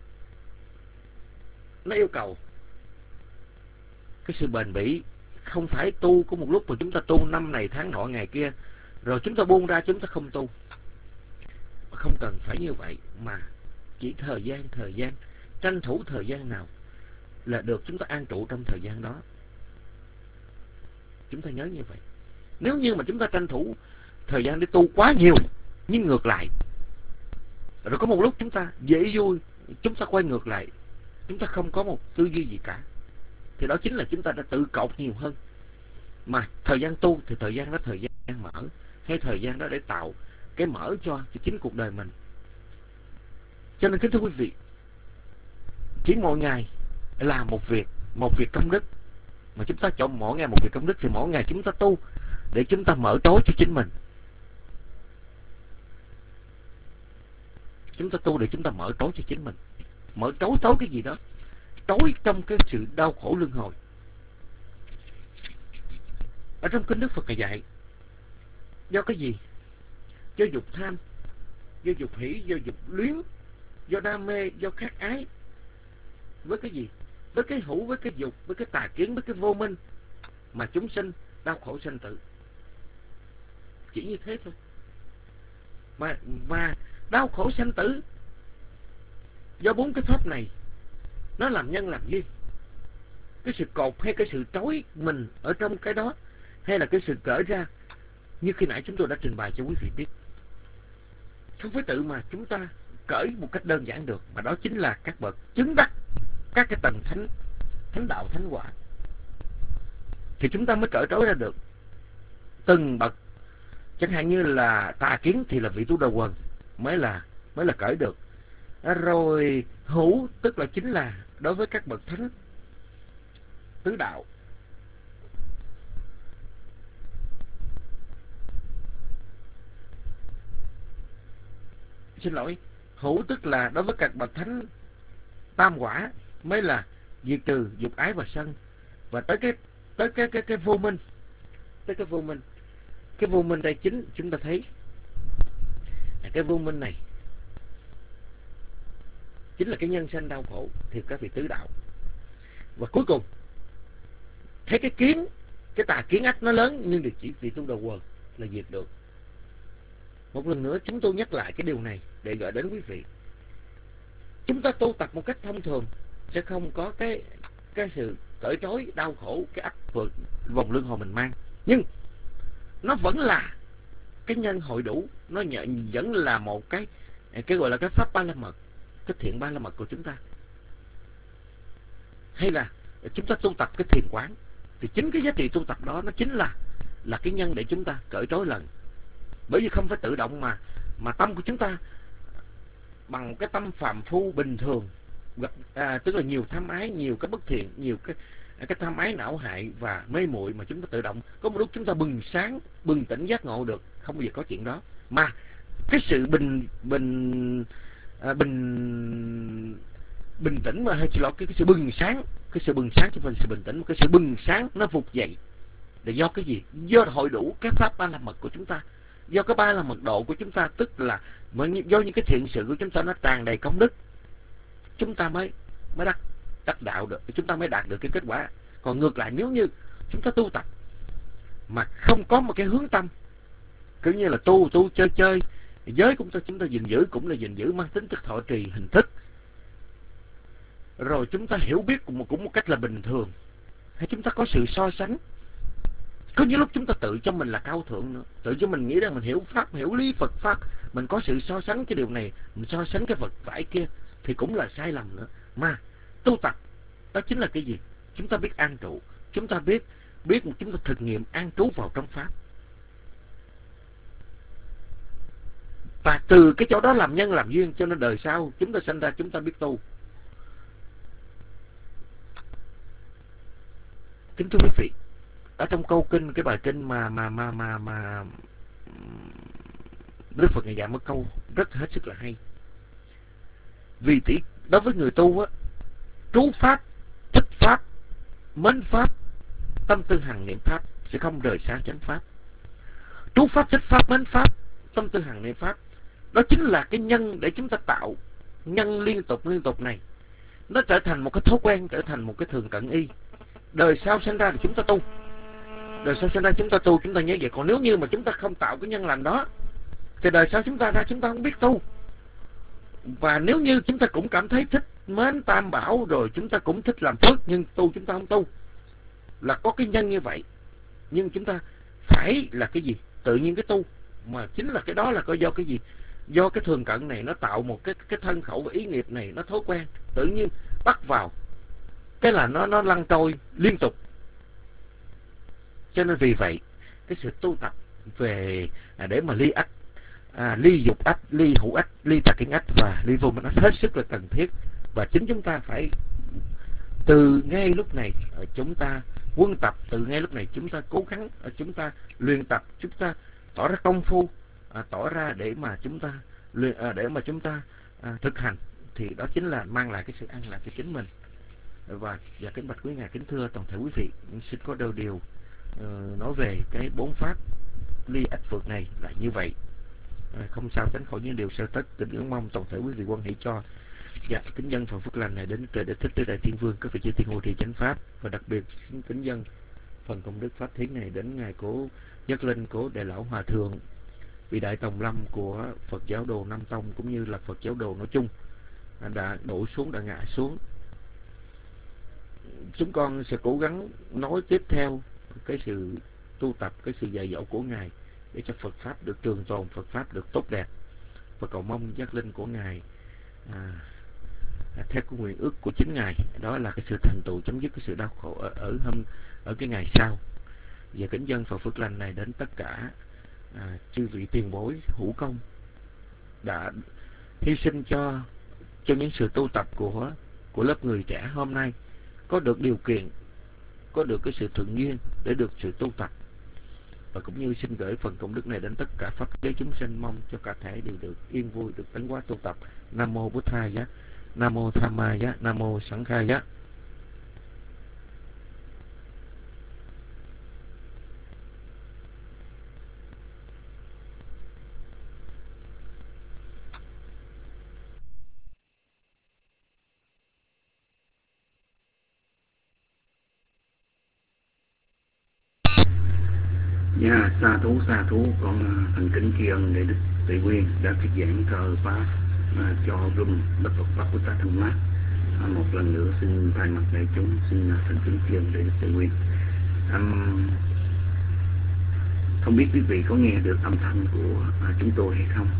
nó yêu cầu cái sự bền bỉ. Không phải tu có một lúc mà chúng ta tu năm này tháng nọ ngày kia rồi chúng ta buông ra chúng ta không tu. Không cần phải như vậy, mà chỉ thời gian, tranh thủ thời gian nào là được chúng ta an trụ trong thời gian đó. Chúng ta nhớ như vậy. Nếu như mà chúng ta tranh thủ thời gian để tu quá nhiều, nhưng ngược lại, rồi có một lúc chúng ta dễ vui, chúng ta quay ngược lại, chúng ta không có một tư duy gì cả, thì đó chính là chúng ta đã tự cột nhiều hơn. Mà thời gian tu thì thời gian đó thời gian mở, hay thời gian đó để tạo cái mở cho chính cuộc đời mình. Cho nên kính thưa quý vị, chỉ mỗi ngày là một việc công đức, mà chúng ta chọn mỗi ngày một việc công đức, thì mỗi ngày chúng ta tu để chúng ta mở tối cho chính mình. Chúng ta tu để chúng ta mở tối cho chính mình. Mở tối cái gì đó? Tối trong cái sự đau khổ luân hồi. Ở trong kinh Đức Phật dạy, do cái gì? Do dục tham, do dục hỷ, do dục luyến, do đam mê, do khát ái. Với cái gì? Với cái hữu, với cái dục, với cái tà kiến, với cái vô minh mà chúng sinh đau khổ sanh tử. Chỉ như thế thôi. Mà đau khổ sanh tử do 4 cái pháp này nó làm nhân làm duyên. Cái sự cột hay cái sự trói mình ở trong cái đó, hay là cái sự cởi ra, như khi nãy chúng tôi đã trình bày cho quý vị biết, không phải tự mà chúng ta cởi một cách đơn giản được, mà đó chính là các bậc chứng đắc các cái tầng thánh đạo, thánh quả, thì chúng ta mới cởi trói ra được. Từng bậc Chẳng hạn như là tà kiến thì là vị tu đầu quần mới là cởi được. Rồi hữu tức là chính là đối với các bậc thánh tứ đạo. Xin lỗi, hữu tức là đối với các bậc thánh tam quả mới là diệt trừ dục ái và sân. Và tới cái vô minh, tới cái vô minh. Cái vô minh đây chính chúng ta thấy cái vô minh này chính là cái nhân sanh đau khổ thì các vị tứ đạo. Và cuối cùng thấy cái kiến, cái tà kiến ách nó lớn nhưng được chỉ vị tu đầu quần là diệt được. Một lần nữa chúng tôi nhắc lại cái điều này để gửi đến quý vị. Chúng ta tu tập một cách thông thường sẽ không có cái sự cởi trói đau khổ, cái ách vượt vòng luân hồi mình mang. Nhưng nó vẫn là cái nhân hội đủ, nó vẫn là một cái gọi là cái pháp ba la mật, cái thiện ba la mật của chúng ta. Hay là chúng ta tu tập cái thiền quán thì chính cái giá trị tu tập đó nó chính là cái nhân để chúng ta cởi trói lần. Bởi vì không phải tự động mà tâm của chúng ta bằng cái tâm phàm phu bình thường gặp tức là nhiều tham ái, nhiều cái bất thiện, nhiều cái tham ái não hại và mê muội mà chúng ta tự động có một lúc chúng ta bừng sáng, bừng tỉnh giác ngộ được, không bao giờ có chuyện đó. Mà cái sự bình tĩnh mà hay cái sự bừng sáng, chứ không phải sự bình tĩnh, mà cái sự bừng sáng nó vụt dậy là do cái gì? Do hội đủ các pháp ba la mật của chúng ta, do cái ba la mật độ của chúng ta, tức là do những cái thiện sự của chúng ta nó tràn đầy công đức, chúng ta mới đắc đạo được, chúng ta mới đạt được cái kết quả. Còn ngược lại, nếu như chúng ta tu tập mà không có một cái hướng tâm, cứ như là tu chơi, giới chúng ta gìn giữ cũng là gìn giữ mang tính chất thọ trì hình thức, rồi chúng ta hiểu biết cũng một cách là bình thường, hay chúng ta có sự so sánh. Có những lúc chúng ta tự cho mình là cao thượng nữa, tự cho mình nghĩ rằng mình hiểu pháp, hiểu lý Phật pháp, mình có sự so sánh cái điều này, mình so sánh cái vật vải kia thì cũng là sai lầm nữa. Mà tu tập đó chính là cái gì? Chúng ta biết an trụ, chúng ta biết chúng ta thực nghiệm an trú vào trong pháp, và từ cái chỗ đó làm nhân làm duyên, cho nên đời sau chúng ta sinh ra chúng ta biết tu. Kính thưa quý vị, ở trong câu kinh, cái bài kinh mà Đức Phật ngày dạy một câu rất hết sức là hay. Vì đối với người tu á, trú pháp, thích pháp, mến pháp, tâm tư hằng niệm pháp, sẽ không rời xa chánh pháp. Trú pháp, thích pháp, mến pháp, tâm tư hằng niệm pháp, đó chính là cái nhân để chúng ta tạo nhân liên tục này. Nó trở thành một cái thói quen, trở thành một cái thường cận y. Đời sau sinh ra thì chúng ta tu, đời sau sinh ra chúng ta tu, chúng ta nhớ vậy. Còn nếu như mà chúng ta không tạo cái nhân lành đó thì đời sau chúng ta ra chúng ta không biết tu. Và nếu như chúng ta cũng cảm thấy thích mến tam bảo, rồi chúng ta cũng thích làm phước, nhưng tu chúng ta không tu, là có cái nhân như vậy. Nhưng chúng ta phải là cái gì? Tự nhiên cái tu, mà chính là cái đó là do cái gì? Do cái thường cận này nó tạo một cái thân khẩu và ý nghiệp này, nó thói quen tự nhiên bắt vào, cái là nó lăn trôi liên tục. Cho nên vì vậy cái sự tu tập về để mà ly ách, ly dục ách, ly hữu ách, ly tà kiến ách và ly vô minh ách hết sức là cần thiết. Và chính chúng ta phải từ ngay lúc này chúng ta quân tập, từ ngay lúc này chúng ta cố gắng, chúng ta luyện tập, chúng ta tỏ ra công phu, tỏ ra để mà chúng ta thực hành, thì đó chính là mang lại cái sự an lạc cho chính mình. Và kính bạch quý ngài, kính thưa toàn thể quý vị, xin có đôi điều nói về cái 4 pháp ly ách vượt này là như vậy. Không sao tránh khỏi những điều sơ tất. Kính ngưỡng mong toàn thể quý vị quan hệ cho kính dân phần phước lành này đến trời để thích tới đại thiên vương, các vị chư thiên hộ trì chánh pháp, và đặc biệt kính dân phần công đức pháp thiến này đến ngài Cố Nhất Linh, Cố Đại Lão Hòa Thượng, vị đại tòng lâm của Phật giáo đồ Nam Tông cũng như là Phật giáo đồ nói chung đã đổ xuống, đã ngã xuống. Chúng con sẽ cố gắng nói tiếp theo cái sự tu tập, cái sự dạy dỗ của ngài để cho Phật pháp được trường tồn, Phật pháp được tốt đẹp, và cầu mong giác linh của ngài theo cái nguyện ước của chính ngài, đó là cái sự thành tựu chấm dứt cái sự đau khổ ở cái ngày sau. Và kính dân Phật phước lành này đến tất cả chư vị tiền bối hữu công đã hy sinh cho những sự tu tập của lớp người trẻ hôm nay có được điều kiện, có được cái sự thuận duyên để được sự tu tập. Và cũng như xin gửi phần công đức này đến tất cả Pháp giới chúng sinh, mong cho cả thể đều được yên vui, được tấn hóa tu tập. Nam mô Bụt Thầy giá, Nam mô Tham Ma giá, Nam mô Sẵn Khai giá. Dạ, sa thú, con thành kính tri ân để Đức Tề Nguyên đã thuyết giảng thờ Pháp cho room lớp Phật Pháp của ta Thân Mát. Một lần nữa xin thay mặt đại chúng xin thành kính tri ân để Đức Tề Nguyên. Không biết quý vị có nghe được âm thanh của chúng tôi hay không?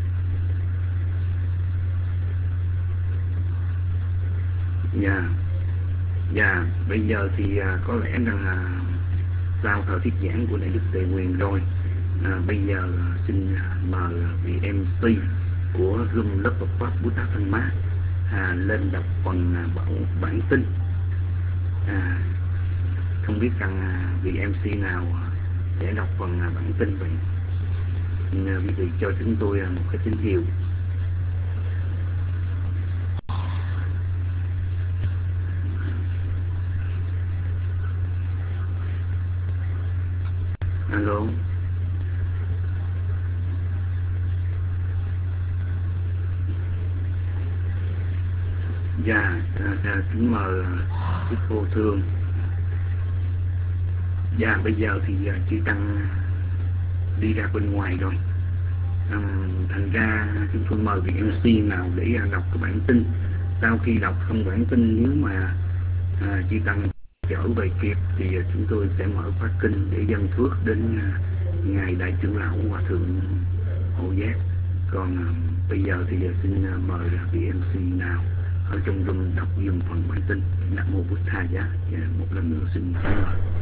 Dạ, bây giờ thì có lẽ rằng sau thời thuyết giảng của đại Đức Tề Nguyên rồi, bây giờ xin mời vị MC của room lớp Phật Pháp Bút Đà Thân Mát lên đọc phần bản tin. Không biết rằng vị MC nào sẽ đọc phần bản tin vậy? Quý vị cho chúng tôi một cái tín hiệu. Alo. Dạ, kính mời Đức Vô Thương. Dạ, bây giờ thì chị Tăng đi ra bên ngoài rồi. Thành ra chúng tôi mời vị MC nào để đọc cái bản tin. Sau khi đọc xong bản tin, nếu mà chị Tăng trở về kịp thì chúng tôi sẽ mở phát kinh để dâng phước đến ngài đại trưởng lão Hòa thượng Hộ Giác. Còn bây giờ thì xin mời vị MC nào ở trong room đọc dùm phần bản tin. Nam mô Bụt Thầy giá. Một lần nữa xin mời.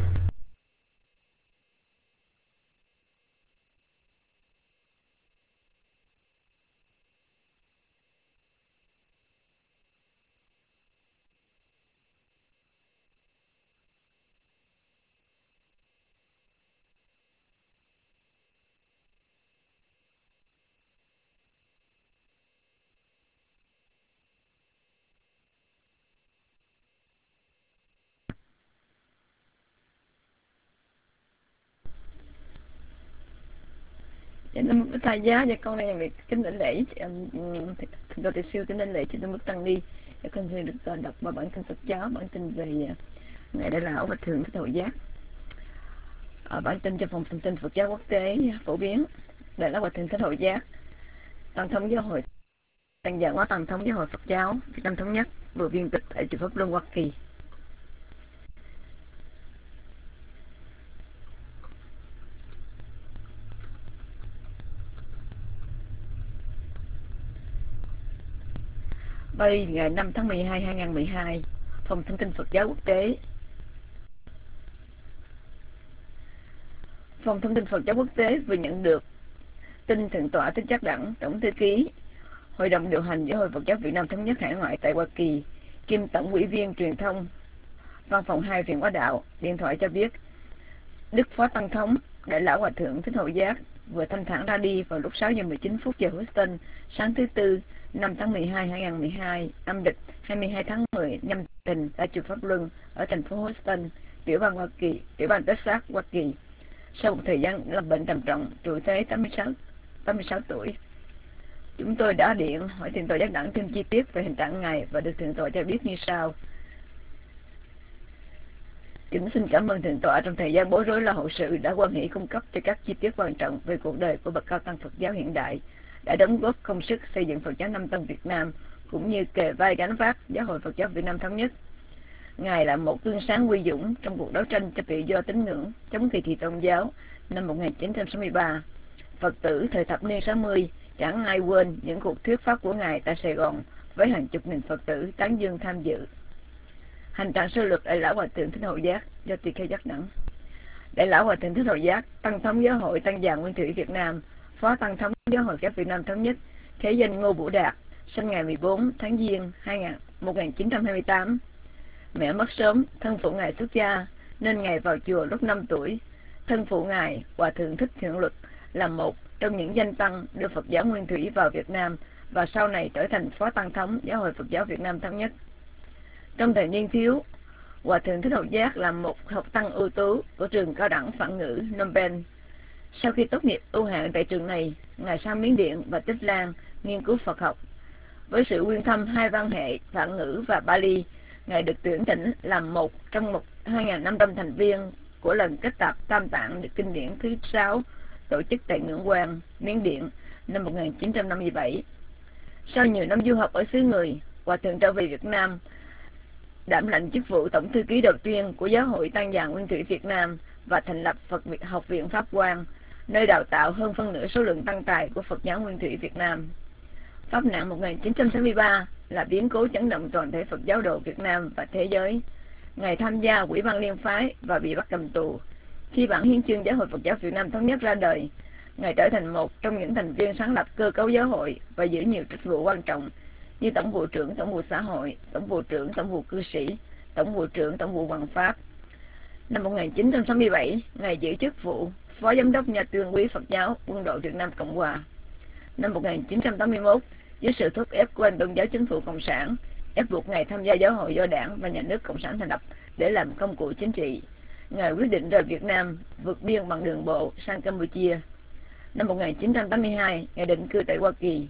Nam mô Thầy giá. Và con này việc kính đảnh lễ thượng tọa Tỳ Siêu kính đảnh lễ chư tôn đức tăng ni. Và con xin được đọc vào bản tin Phật giáo, bản tin về ngài đại lão Hòa thượng Thích Hội Giác. Bản tin cho phòng thông tin Phật giáo quốc tế phổ biến. Đại lão Hòa thượng Thích Hội Giác, tăng thống giáo hội tăng giảng hóa tăng thống giáo hội Phật giáo Việt Nam thống nhất, vừa viên tịch tại chùa Pháp Luân, Hoa Kỳ. Bay ngày 5 tháng 12 2012, phòng thông tin Phật giáo quốc tế. Phòng thông tin Phật giáo quốc tế vừa nhận được tin thượng tọa Thích Giác Đẳng, tổng thư ký Hội đồng điều hành Giáo hội Phật giáo Việt Nam thống nhất hải ngoại tại Hoa Kỳ, kiêm tổng ủy viên truyền thông văn phòng 2 Viện Hóa Đạo, điện thoại cho biết Đức Phó Tăng thống Đại lão Hòa thượng Thích Hội Giác vừa thanh thản ra đi vào lúc 6 giờ 19 phút giờ Houston, sáng thứ Tư 5 tháng 12 2012, âm lịch 22 tháng 10 nhâm thìn tại chùa Pháp Luân ở thành phố Houston, tiểu bang Hoa Kỳ, tiểu bang Texas, Hoa Kỳ. Sau một thời gian lâm bệnh trầm trọng, tuổi thế 86 tuổi. Chúng tôi đã điện hỏi thượng tọa Giác Đẳng thêm chi tiết về hình trạng ngài và được thượng tọa cho biết như sau. Kính xin cảm ơn thượng tọa trong thời gian bối rối lo hậu sự đã quan hỷ cung cấp cho các chi tiết quan trọng về cuộc đời của bậc cao tăng Phật giáo hiện đại, đã đóng góp công sức xây dựng Phật giáo Nam Tông Việt Nam, cũng như kề vai gánh vác Giáo hội Phật giáo Việt Nam thống nhất. Ngài là một gương sáng huy dũng trong cuộc đấu tranh cho tự do tín ngưỡng, chống kỳ thị tôn giáo năm 1963. Phật tử thời thập niên 60 chẳng ai quên những cuộc thuyết pháp của ngài tại Sài Gòn với hàng chục nghìn Phật tử tán dương tham dự. Hành trạng sơ lược Đại lão Hòa thượng Thích Hội Giác do Tỳ Kheo Giác Đẳng. Đại lão Hòa thượng Thích Hậu Giác, Tăng thống Giáo hội Tăng già Nguyên Thủy Việt Nam, Phó Tăng thống Giáo hội các Việt Nam thống nhất, thế danh Ngô Vũ Đạt, sinh ngày 14 tháng Giêng 1928. Mẹ mất sớm, thân phụ ngài xuất gia nên ngài vào chùa lúc 5 tuổi. Thân phụ ngài, Hòa thượng Thích Thiện Luật, là một trong những danh tăng đưa Phật giáo Nguyên Thủy vào Việt Nam và sau này trở thành Phó Tăng thống Giáo hội Phật giáo Việt Nam thống nhất. Trong thời niên thiếu, Hòa thượng Thích Hậu Giác là một học tăng ưu tú của trường cao đẳng Phạn ngữ Phnom Penh. Sau khi tốt nghiệp ưu hạn tại trường này, ngài sang Miến Điện và Tích Lan nghiên cứu Phật học. Với sự uyên thâm hai văn hệ Phạn ngữ và Bali, ngài được tuyển thỉnh làm một trong 2.500 thành viên của lần kết tập Tam Tạng kinh điển thứ 6 tổ chức tại Ngưỡng Quan, Miến Điện năm 1957. Sau nhiều năm du học ở xứ người, Hòa thượng trở về Việt Nam, đảm lãnh chức vụ tổng thư ký đầu tiên của Giáo hội Tăng già Nguyên Thủy Việt Nam và thành lập Học viện Pháp Quang, nơi đào tạo hơn phân nửa số lượng tăng tài của Phật giáo Nguyên Thủy Việt Nam. Pháp nạn 1963 là biến cố chấn động toàn thể Phật giáo đồ Việt Nam và thế giới. Ngài tham gia Ủy ban Liên phái và bị bắt cầm tù. Khi bản hiến chương Giáo hội Phật giáo Việt Nam thống nhất ra đời, ngài trở thành một trong những thành viên sáng lập cơ cấu giáo hội và giữ nhiều chức vụ quan trọng như Tổng vụ trưởng Tổng vụ xã hội, Tổng vụ trưởng Tổng vụ cư sĩ, Tổng vụ trưởng Tổng vụ Hoàng pháp. Năm 1967, ngài giữ chức vụ Phó Giám đốc Nhà Tuyên Quý Phật giáo Quân đội Việt Nam Cộng hòa. Năm 1981, dưới sự thúc ép của Tôn giáo chính phủ Cộng sản, ép buộc ngài tham gia giáo hội do Đảng và Nhà nước Cộng sản thành lập để làm công cụ chính trị, ngài quyết định rời Việt Nam, vượt biên bằng đường bộ sang Campuchia. Năm 1982, ngài định cư tại Hoa Kỳ.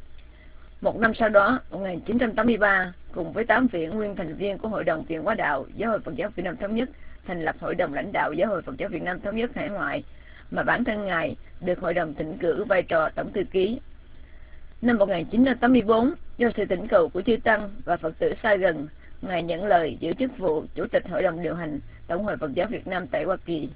Một năm sau đó, 1983, cùng với 8 vị nguyên thành viên của Hội đồng Viện Hóa đạo Giáo hội Phật giáo Việt Nam thống nhất, thành lập Hội đồng lãnh đạo Giáo hội Phật giáo Việt Nam thống nhất hải ngoại, mà bản thân ngài được Hội đồng thỉnh cử vai trò tổng thư ký. Năm 1984, do sự thỉnh cầu của chư tăng và Phật tử xa gần, ngài nhận lời giữ chức vụ Chủ tịch Hội đồng điều hành Tổng hội Phật giáo Việt Nam tại Hoa Kỳ.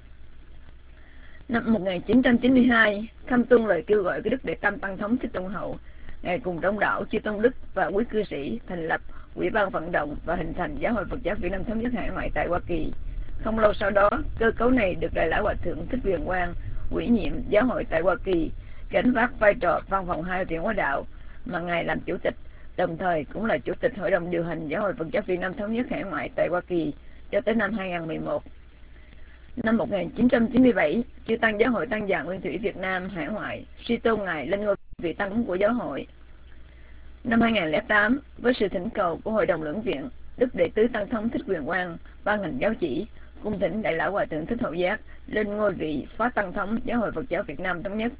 Năm 1992, khâm tuân lời kêu gọi của Đức Đệ Tam Tăng thống Thích Tôn Hậu, ngài cùng đông đảo chư tôn đức và quý cư sĩ thành lập Ủy ban vận động và hình thành Giáo hội Phật giáo Việt Nam thống nhất hải ngoại tại Hoa Kỳ. Không lâu sau đó, cơ cấu này được Đại lão Hòa thượng Thích Huyền Quang, ủy nhiệm giáo hội tại Hoa Kỳ, gánh vác vai trò văn phòng 2 Viện Hóa đạo mà ngài làm chủ tịch, đồng thời cũng là chủ tịch Hội đồng điều hành Giáo hội Phật giáo Việt Nam thống nhất hải ngoại tại Hoa Kỳ cho tới năm 2011. Năm 1997, chư tăng Giáo hội Tăng già Nguyên Thủy Việt Nam hải ngoại suy tôn ngài lên ngôi vị tăng của giáo hội. Năm 2008, với sự thỉnh cầu của Hội đồng Lưỡng viện, Đức Đệ tứ Tăng thống Thích Huyền Quang ban hành giáo chỉ cung thỉnh Đại lão Hòa thượng Thích Hậu Giác lên ngôi vị Phó Tăng thống Giáo hội Phật giáo Việt Nam thống nhất.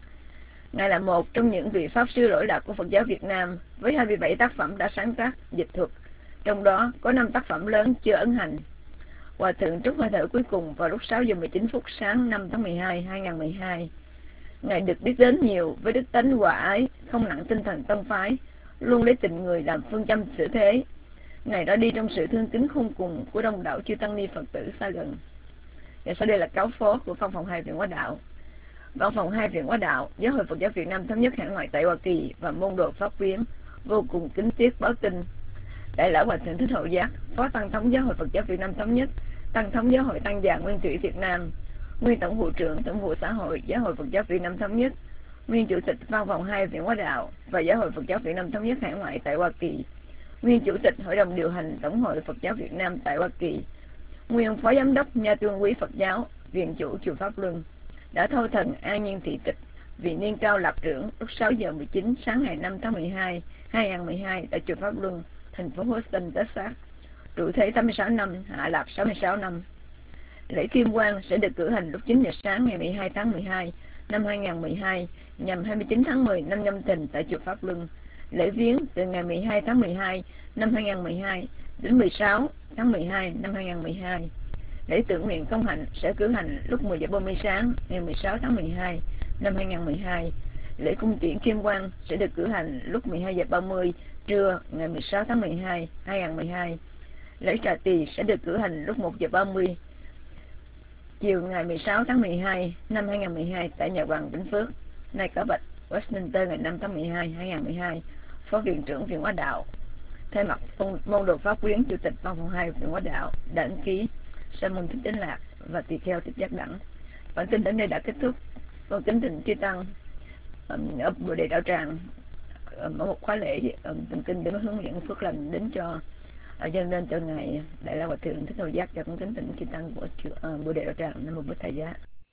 Ngài là một trong những vị pháp sư lỗi lạc của Phật giáo Việt Nam với 27 tác phẩm đã sáng tác, dịch thuật, trong đó có 5 tác phẩm lớn chưa ấn hành. Hòa thượng trút hơi thở cuối cùng vào lúc 6 giờ 19 phút sáng 5 tháng 12, 2012. Ngài được biết đến nhiều với đức tánh hòa ái, không nặng tinh thần tông phái, luôn lấy tình người làm phương châm xử thế. Ngài đã đi trong sự thương kính khôn cùng của đông đảo chư tăng ni Phật tử xa gần. Và sau đây là cáo phó của văn phòng 2 Viện Hóa đạo. Văn phòng 2 Viện Hóa đạo, Giáo hội Phật giáo Việt Nam thống nhất hải ngoại tại Hoa Kỳ và môn đồ Pháp Viếng vô cùng kính tiếc báo tin Đại lão Hòa thượng Thích Hậu Giác, Phó Tăng thống Giáo hội Phật giáo Việt Nam thống nhất, Tăng thống Giáo hội Tăng già Nguyên Thủy Việt Nam, nguyên Tổng vụ trưởng Tổng vụ xã hội Giáo hội Phật giáo Việt Nam thống nhất, nguyên Chủ tịch Văn phòng 2 Viện Hóa đạo và Giáo hội Phật giáo Việt Nam thống nhất hải ngoại tại Hoa Kỳ, nguyên Chủ tịch Hội đồng điều hành Tổng hội Phật giáo Việt Nam tại Hoa Kỳ, nguyên Phó Giám đốc Nhà Tuyên Quý Phật giáo, Viện chủ chùa Pháp Luân, đã thâu thần an nhiên thị tịch vì niên cao lập trưởng lúc 6 giờ 19 sáng ngày 5 tháng 12, 2012 tại chùa Pháp Luân, thành phố Houston, Texas, trụ thế 86 năm, hạ lập 66 năm. Lễ kim quang sẽ được cử hành lúc 9 giờ sáng ngày 12 tháng 12 năm 2012 nhằm 29 tháng 10 năm Nhâm Thìn tại chùa Pháp Luân. Lễ viếng từ ngày 12 tháng 12 năm 2012 đến 16 tháng 12 năm 2012. Lễ tưởng nguyện công hạnh sẽ cử hành lúc 10 giờ 30 sáng ngày 16 tháng 12 năm 2012. Lễ cung tiễn kim quang sẽ được cử hành lúc 12 giờ 30 trưa ngày 16 tháng 12 2012. Lễ trà tỳ sẽ được cử hành lúc 1 giờ 30 chiều ngày 16 tháng 12 năm 2012 tại nhà Hoàng Vĩnh Phước, nay Cả Bạch, Westminster ngày 5 tháng 12 2012. Phó Viện trưởng Viện Hóa đạo thay mặt môn đồ Pháp Quyến, Chủ tịch Văn phòng 2 Viện Hóa đạo đã ấn ký Sa môn Thích Chánh Lạc và tỳ kheo tiếp giác đẳng. Bản tin đến đây đã kết thúc. Con kính thỉnh chư tăng ở Bồ Đề Đạo Tràng mở một khóa lễ tụng kinh để hướng dẫn phước lành đến cho dâng lên cho ngài Đại La Hòa Thượng Thích Nội Giác. Cho con kính thỉnh chư tăng của Bồ Đề Đạo Tràng. Nam mô Bổn Thầy Giá.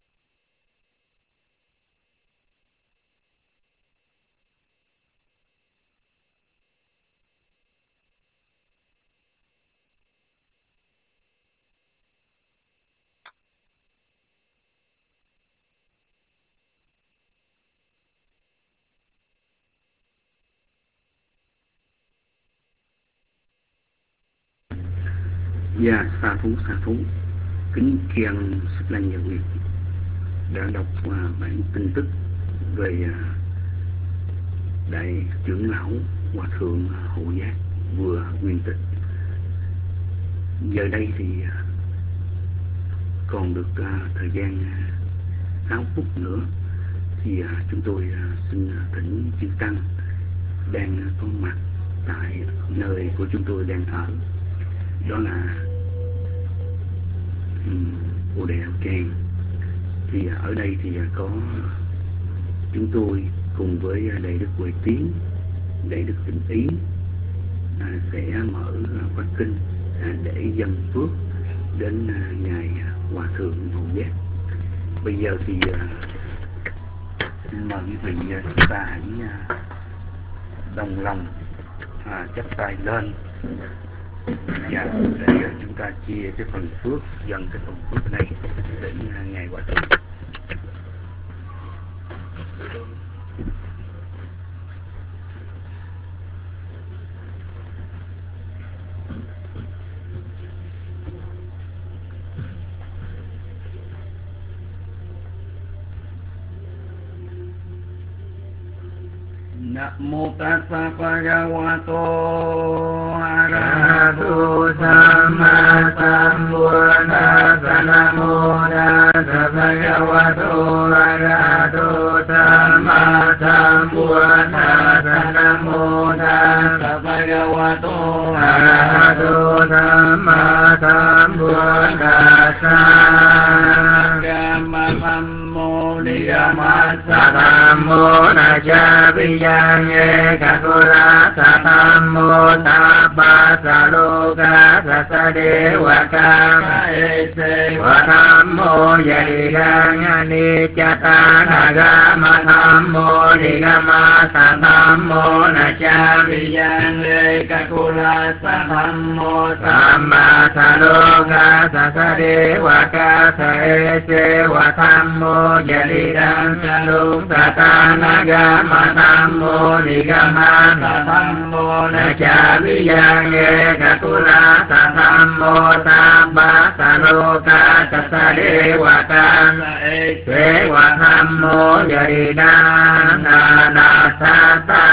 Dạ, xa thú. Kính khen Sức Lan Nhà Việt đã đọc bản tin tức về Đại trưởng lão Hòa Thượng Hộ Giác vừa nguyên tịch. Giờ đây thì còn được thời gian 6 phút nữa thì chúng tôi xin thỉnh chư tăng đang có mặt tại nơi của chúng tôi đang ở, đó là Bồ Đề Đạo Tràng. Thì ở đây thì có chúng tôi cùng với Đại Đức Huệ Tiến, Đại Đức Tịnh Ý sẽ mở khóa kinh để dâng phước đến ngài Hòa Thượng Hộ Giác. Bây giờ thì xin mời quý vị chúng ta hãy đồng lòng chắp tay lên và để chúng ta chia cái phần phước, dâng cái phần phước này đến ngài Hòa Thượng. Namo tassa bhagavato arahato samma sambuddhassa. Namo tassa bhagavato arahato samma sambuddhassa. Namo tassa bhagavato arahato samma sambuddhassa. Gamma Niyamassa Dhammo Naja Vijanye Kakula Satammo Sabba Saloka Sasadewa Kama Ese Vatammo Yadidang Anicata Nagama Tammo Nigama Satammo Naja Vijanye Kakula Satammo Sabba Saloka Sasadewa Kama Ese Vatammo Yadidang Salung Satanagama Tammo Nigama Satammo Naja Vijanye Kakula Satammo Sabba Saloka Sasadewa Kama Ese Vatammo Yadidang Anasata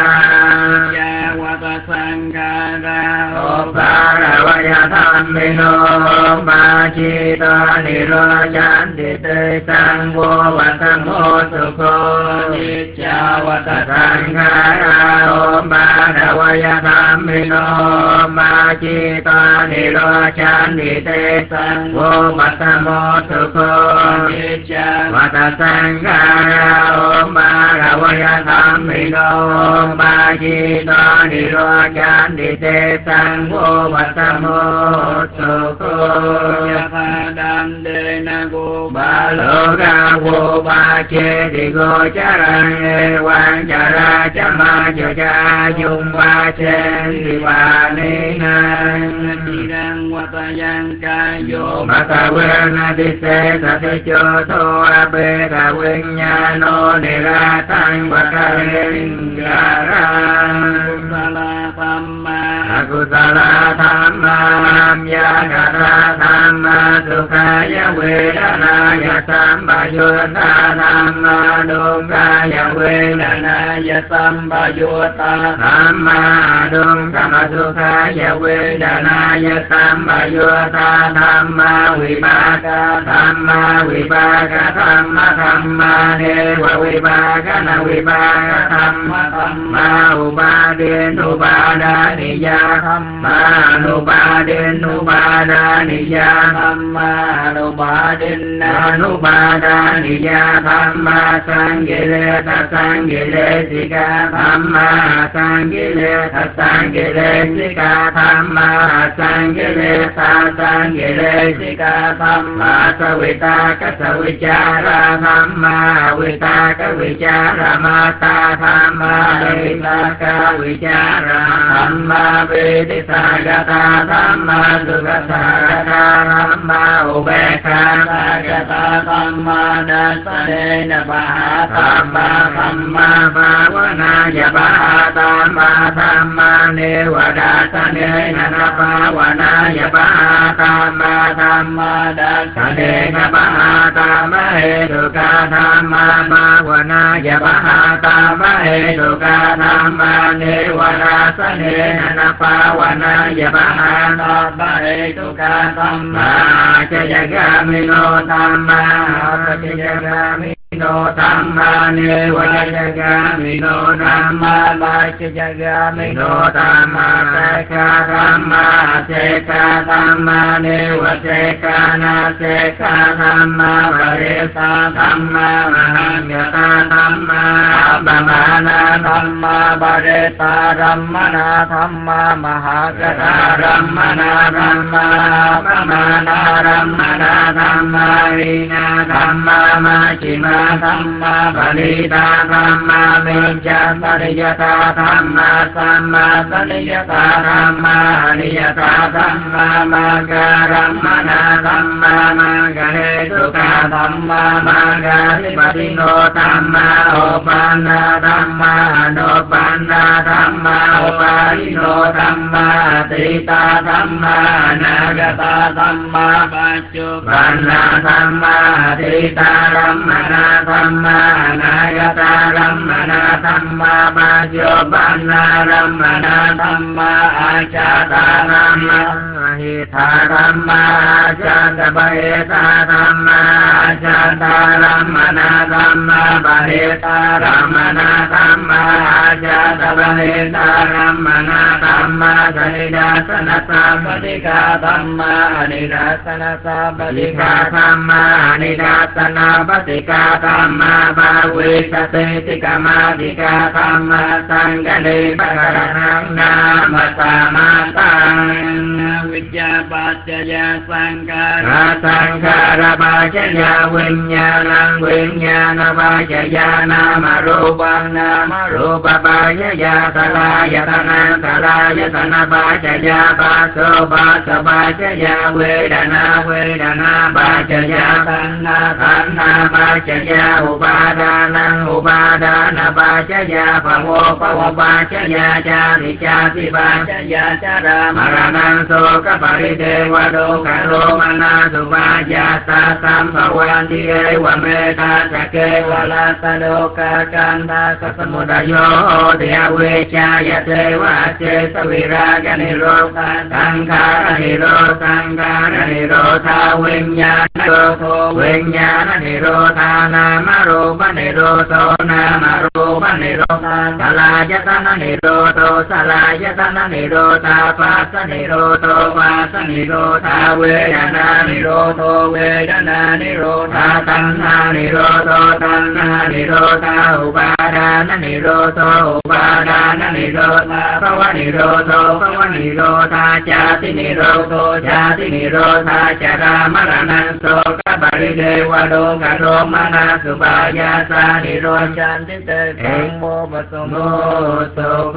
Yawata Sankara Opara Vayathammino Machita Nirochanti Te Sangho Vatamo Sukho Nitya Vata Sankara Opara Vayathammino Machita Nirochanti Te Sangho Vatamo Sukho Nitya Vata Sankara Opara Vayathammino Machita Nirochanti Te Sangho Vatamo Sukho Yathadam Dena Go Baloga Go Bache Di Go Charang Wang Chara Chama Cha Yung Bache Di Vani Nang Nidang Watayang Kayo Mata Vena Di Se Sati Cho Tho Abe Ka Vinyano Nira Tang Vakaring Garang Kusala Thamma Akusala Thamma Yagata Thamma Sukhaya Vedanaya Sambayutta Thamma Dukkhaya Vedanaya Sambayutta Thamma Dukkhama Sukhaya Vedanaya Sambayutta Thamma Vipaka Thamma Vipaka Thamma Thamma Dewa Vipaka Na Vipaka Thamma Thamma Upadin Upadaniya ธรรมานุบาเดนุบาดานิยาธรรมานุบาเดนานุบาดานิยาธรรมาสังกิเลสสังกิเลสิกาธรรมาสังกิเลสสังกิเลสิกาธรรมาสังกิเลสสังกิเลสิกาธรรมาสวิตากสวิจาราธรรมาวิตากวิจารมาตาธรรมาวิตากวิจารธรรมาเวทิสากตาธรรมาสุขสากตาธรรมาอุเบกขาสากตาธรรมานัสเนนะปะหาธรรมาธรรมาภาวนายะปะหาธรรมาธรรมาเนวดาสเนนะภาวนายะปะหาธรรมาธรรมาดัสเนนะปะหาธรรมเหตุกาธรรมาภาวนายะปะหาธรรมเหตุกาธรรมาเนวดาสเนนะภาวนายะปะหาธรรมเหตุกาธรรมาจยกามิโนธรรมาจยกามิโนธรรมาเนวจกามิโนธรรมาบาจจกามิโนธรรมาเสกาธรรมาเสกาธรรมาเนวเสกานาเสกาธรรมาบริตาธรรมามหังยตาธรรมาบามานาธรรมาบริตาธรรมนาธรรมามหังยตาธรรมนาธรรมาบามานาธรรมนาธรรมารินาธรรมามาชิมาธรรมาปริตาธรรมาเมจาปริยตาธรรมาสัมมาปริยตาธรรมาอริยตาธรรมามังการัมมนาธรรมามังกะเหตุกาธรรมามังกะทิปติโนธรรมาโอปันนาธรรมาโนปันนาธรรมาโอปาริโนธรรมาติตาธรรมานาคตาธรรมาปัจจุบันนาธรรมาติตาธรรมนาธรรมานายตารัมมนาธรรมาปัจจุบันนารัมมนาธรรมาอาจาตารัมมาหิทารัมมาอาจาตบะเหตารัมมาอาจาตารัมมนาธรรมาบะเหตารัมมนาธรรมาอาจาตบะเหตารัมมนาธรรมาสนิดาสนะสาปฏิกาธรรมาอนิดาสนะสาปฏิกาธรรมาอนิดาสนะปฏิกาธรรมาภาเวสติติกามาติกาธรรมาสังฆเดปะกะนังนามสามาตังวิจจาปัจจยาสังขาราสังขารปัจจยาวิญญาณังวิญญาณปัจจยานามรูปังนามรูปปัจจยาสลายตนะสลายตนะปัจจยาปัสโสปัสสะปัจจยาเวทนาเวทนาปัจจยาขันธ์ขันธ์ปัจจยาอุปาทานังอุปาทานปัจจยาภวภวปัจจยาจาริจาติปัจจยาจารามรณังโสกปริเทวโดคะโรมนาสุปายาสาสัมภวันติเอวเมตาสเกวลาสโลกากันตาสสมุทโยเทเวชายเทวะเจสวิรากนิโรธาสังขารนิโรสังขารนิโรธาวิญญาณโทวิญญาณนิโรธานามรูปนิโรโตนามรูปนิโรธาสลายตนะนิโรโตสลายตนะนิโรธาปัสสนิโรโตปัสสนิโรธาเวทนานิโรโตเวทนานิโรธาตัณหานิโรโตตัณหานิโรธาอุปาทานนิโรโตอุปาทานนิโรธาภวนิโรโตภวนิโรธาชาตินิโรโตชาตินิโรธาจรามรณังโสกปริเทวโดกโรมนาสุปายาสานิโรชันติเตเองโมปสมโมโสโค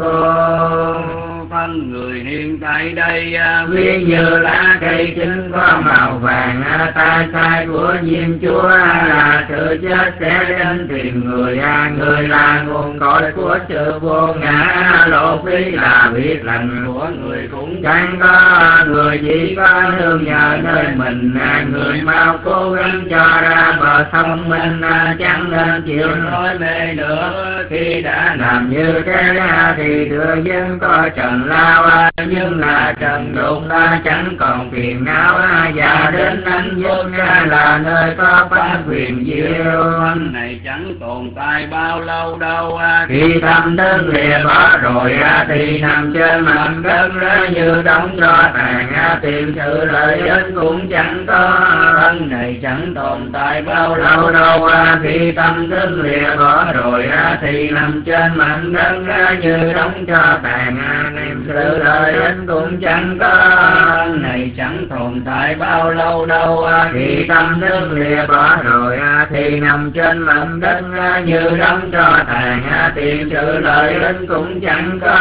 phân người hiện tại đây ví như lá cây chín có màu vàng, tai sai của Diêm Chúa là sự chết sẽ đến tìm người, người là nguồn cội của sự vô ngã, lộ phí là việc lành của người cũng chẳng có người, chỉ có nương nhờ nơi mình, người mau cố gắng cho ra bờ thông minh, chẳng nên chịu nói mê nữa. Khi đã làm như thế thì thừa dân có trần lao nhưng là trần đụng ta chẳng còn phiền não, và đến anh giấc là nơi có pháp quyền diệu. Này chẳng tồn tại bao lâu đâu, khi tâm thức lìa bỏ rồi thì nằm trên mặt đất như đóng tro tàn, tìm sự lợi ích cũng chẳng có. thân này chẳng tồn tại bao lâu đâu, khi tâm thức lìa bỏ rồi thì nằm trên mặt đất như đóng tro tàn, tìm sự lợi ích cũng chẳng có. thân này chẳng tồn tại bao lâu đâu, khi tâm thức lìa bỏ rồi thì nằm trên mặt đất như đóng tro tàn, tìm sự lợi ích cũng chẳng có.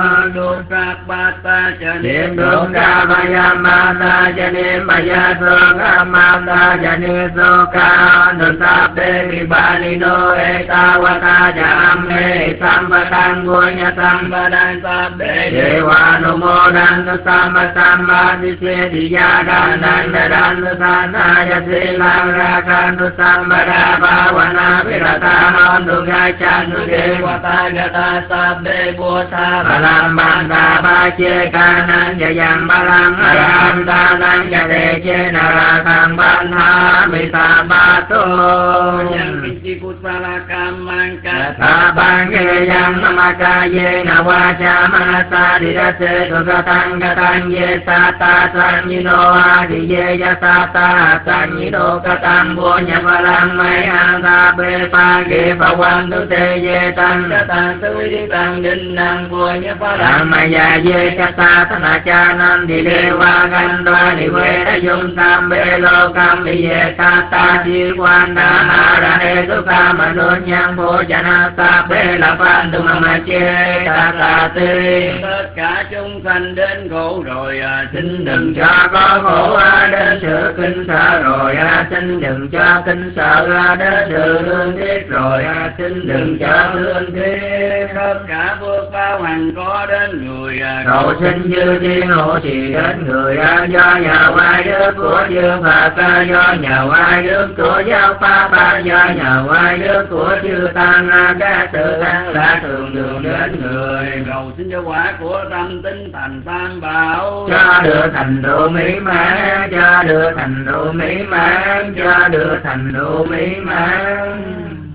Dukkha Niệm dukkha bhayamata cha niệm bhayasokamata cha niệm soka nusabbe vibhalino etavata cha amme sampatang gunya sampatang sabbe devanumodantu sampasammadhi sedhiyadanandadantu sanaya silang rakantu sampata bhavana viratahantu gachantu devata gata sabbe buddha balambanta bache kanan jayang balang arantanan jade jenarakan banha misabato yang kici kusala kamangka tabang yang namaka ye nawaja manasa didase tugatang gatang ye sata sanyino adi ye yasata sanyino gatang bunya balang maya sabe pagi pawantu te ye tang gatang tuwi tang dinang bunya balang maya ye kata tanachanan di dewa gandwa di veda yung sambe lokam ye kata di wanda harane duka manunyang bojana sabe lapan dumamache tatati. Tất cả chúng sanh đến khổ rồi, xin đừng cho có khổ đến sự kinh sợ rồi, xin đừng cho kinh sợ đến sự thương tiếc rồi, xin đừng cho thương tiếc. Tất cả phước báo hằng có đến người, cầu xin chư thiên hộ trì đến người, do nhờ oai đức của chư Phật, do nhờ oai đức của giáo pháp, do nhờ oai đức của chư tăng, các sự tăng là thường đường đến người. cầu xin cho quả của tâm tinh thành tam bảo, cho được thành tựu mỹ mãn, cho được thành tựu mỹ mãn, cho được thành tựu mỹ mãn.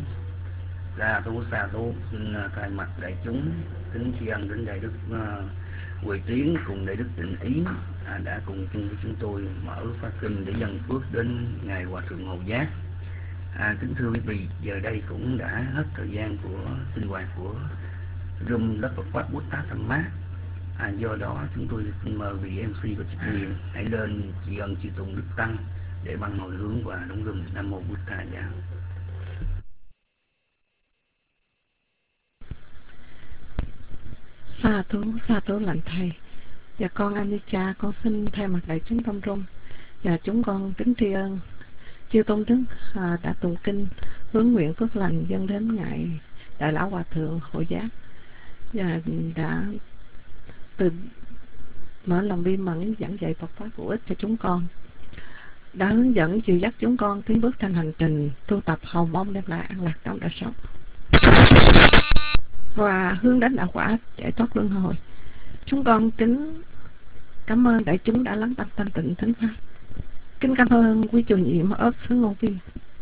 Sa thú xin thay mặt đại chúng kính tri ân đến đại đức Huệ Tiến cùng đại đức Tịnh Ý đã cùng chung với chúng tôi mở phát kinh để dâng phước đến ngài Hòa thượng Ngộ Giác. Kính thưa quý vị, giờ đây cũng đã hết thời gian của sinh hoạt của room đất Phật pháp Buddha Tham Mát. Do đó chúng tôi xin mời vị MC và trách nhiệm hãy lên tri ân chư tụng đức tăng để bằng hồi hướng và đóng rung Nam Mô Bụt Thầy. Sa thú lành thầy. Và con Anica, con xin thay mặt đại chúng tâm trung và chúng con kính tri ân chư tôn đức đã tụng kinh hướng nguyện phước lành dâng đến ngài Đại lão Hòa thượng Hộ Giác, và đã từ mở lòng bi mẫn giảng dạy Phật pháp hữu ích cho chúng con, đã hướng dẫn dìu dắt chúng con tiến bước trên hành trình tu tập hầu mong đem lại an lạc trong đời sống và hướng đến đạo quả giải thoát luân hồi. Chúng con kính cảm ơn đại chúng đã lắng tâm thanh tịnh thính pháp. Kính cảm ơn quý chủ nhiệm ớt xứ Ngô Viên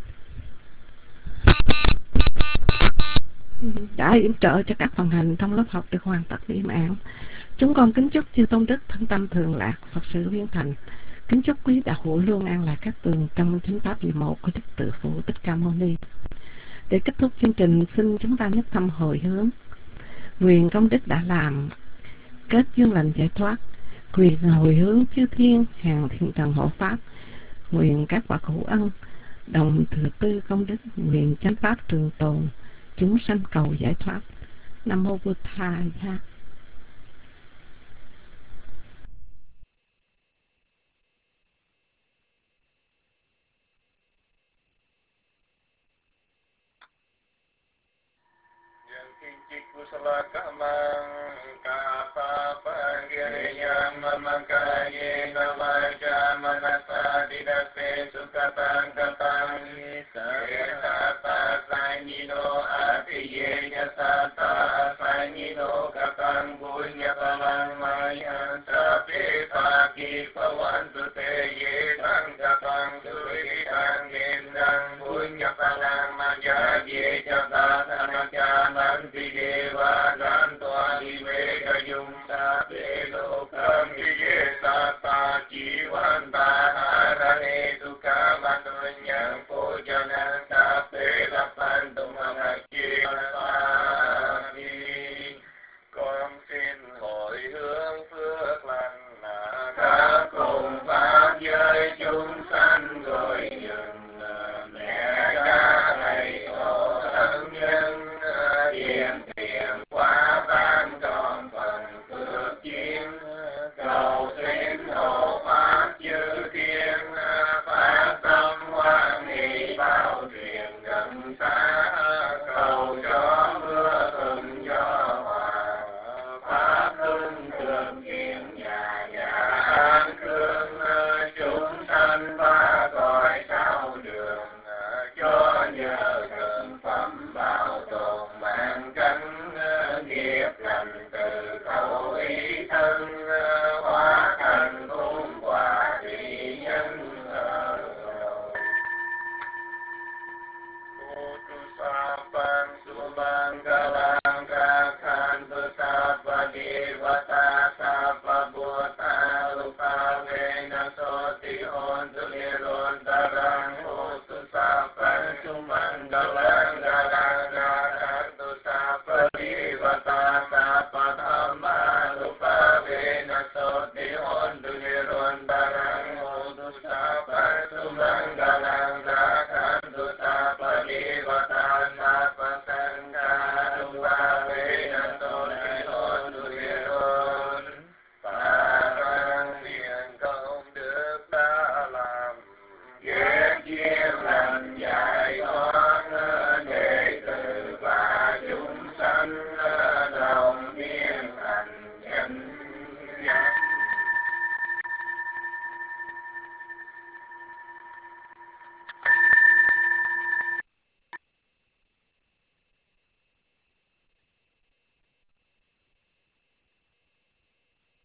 đã yểm trợ cho các phần hành trong lớp học được hoàn tất viên mãn. Chúng con kính chúc chư tôn đức thân tâm thường lạc, Phật sự viên thành. Kính chúc quý đạo hữu luôn an lạc các tường trong thính pháp vị một của Đức Từ Phụ Thích Ca Mâu Ni. Để kết thúc chương trình, xin chúng ta nhất tâm hồi hướng nguyện công đức đã làm kết duyên lành giải thoát, nguyện hồi hướng chư thiên hàng thiên trần hộ pháp, nguyện các bậc hữu ân đồng thừa tư công đức, nguyện chánh pháp trường tồn, chúng sanh cầu giải thoát. Nam Mô Bụt Thầy. Sata, Sanino, Katang, Bunya, Palang, Maya, nhi phá quan tu tê ye tăng ca tăng tươi tăng niệm đăng vui nhập ba lang ma gia ye cha ta tha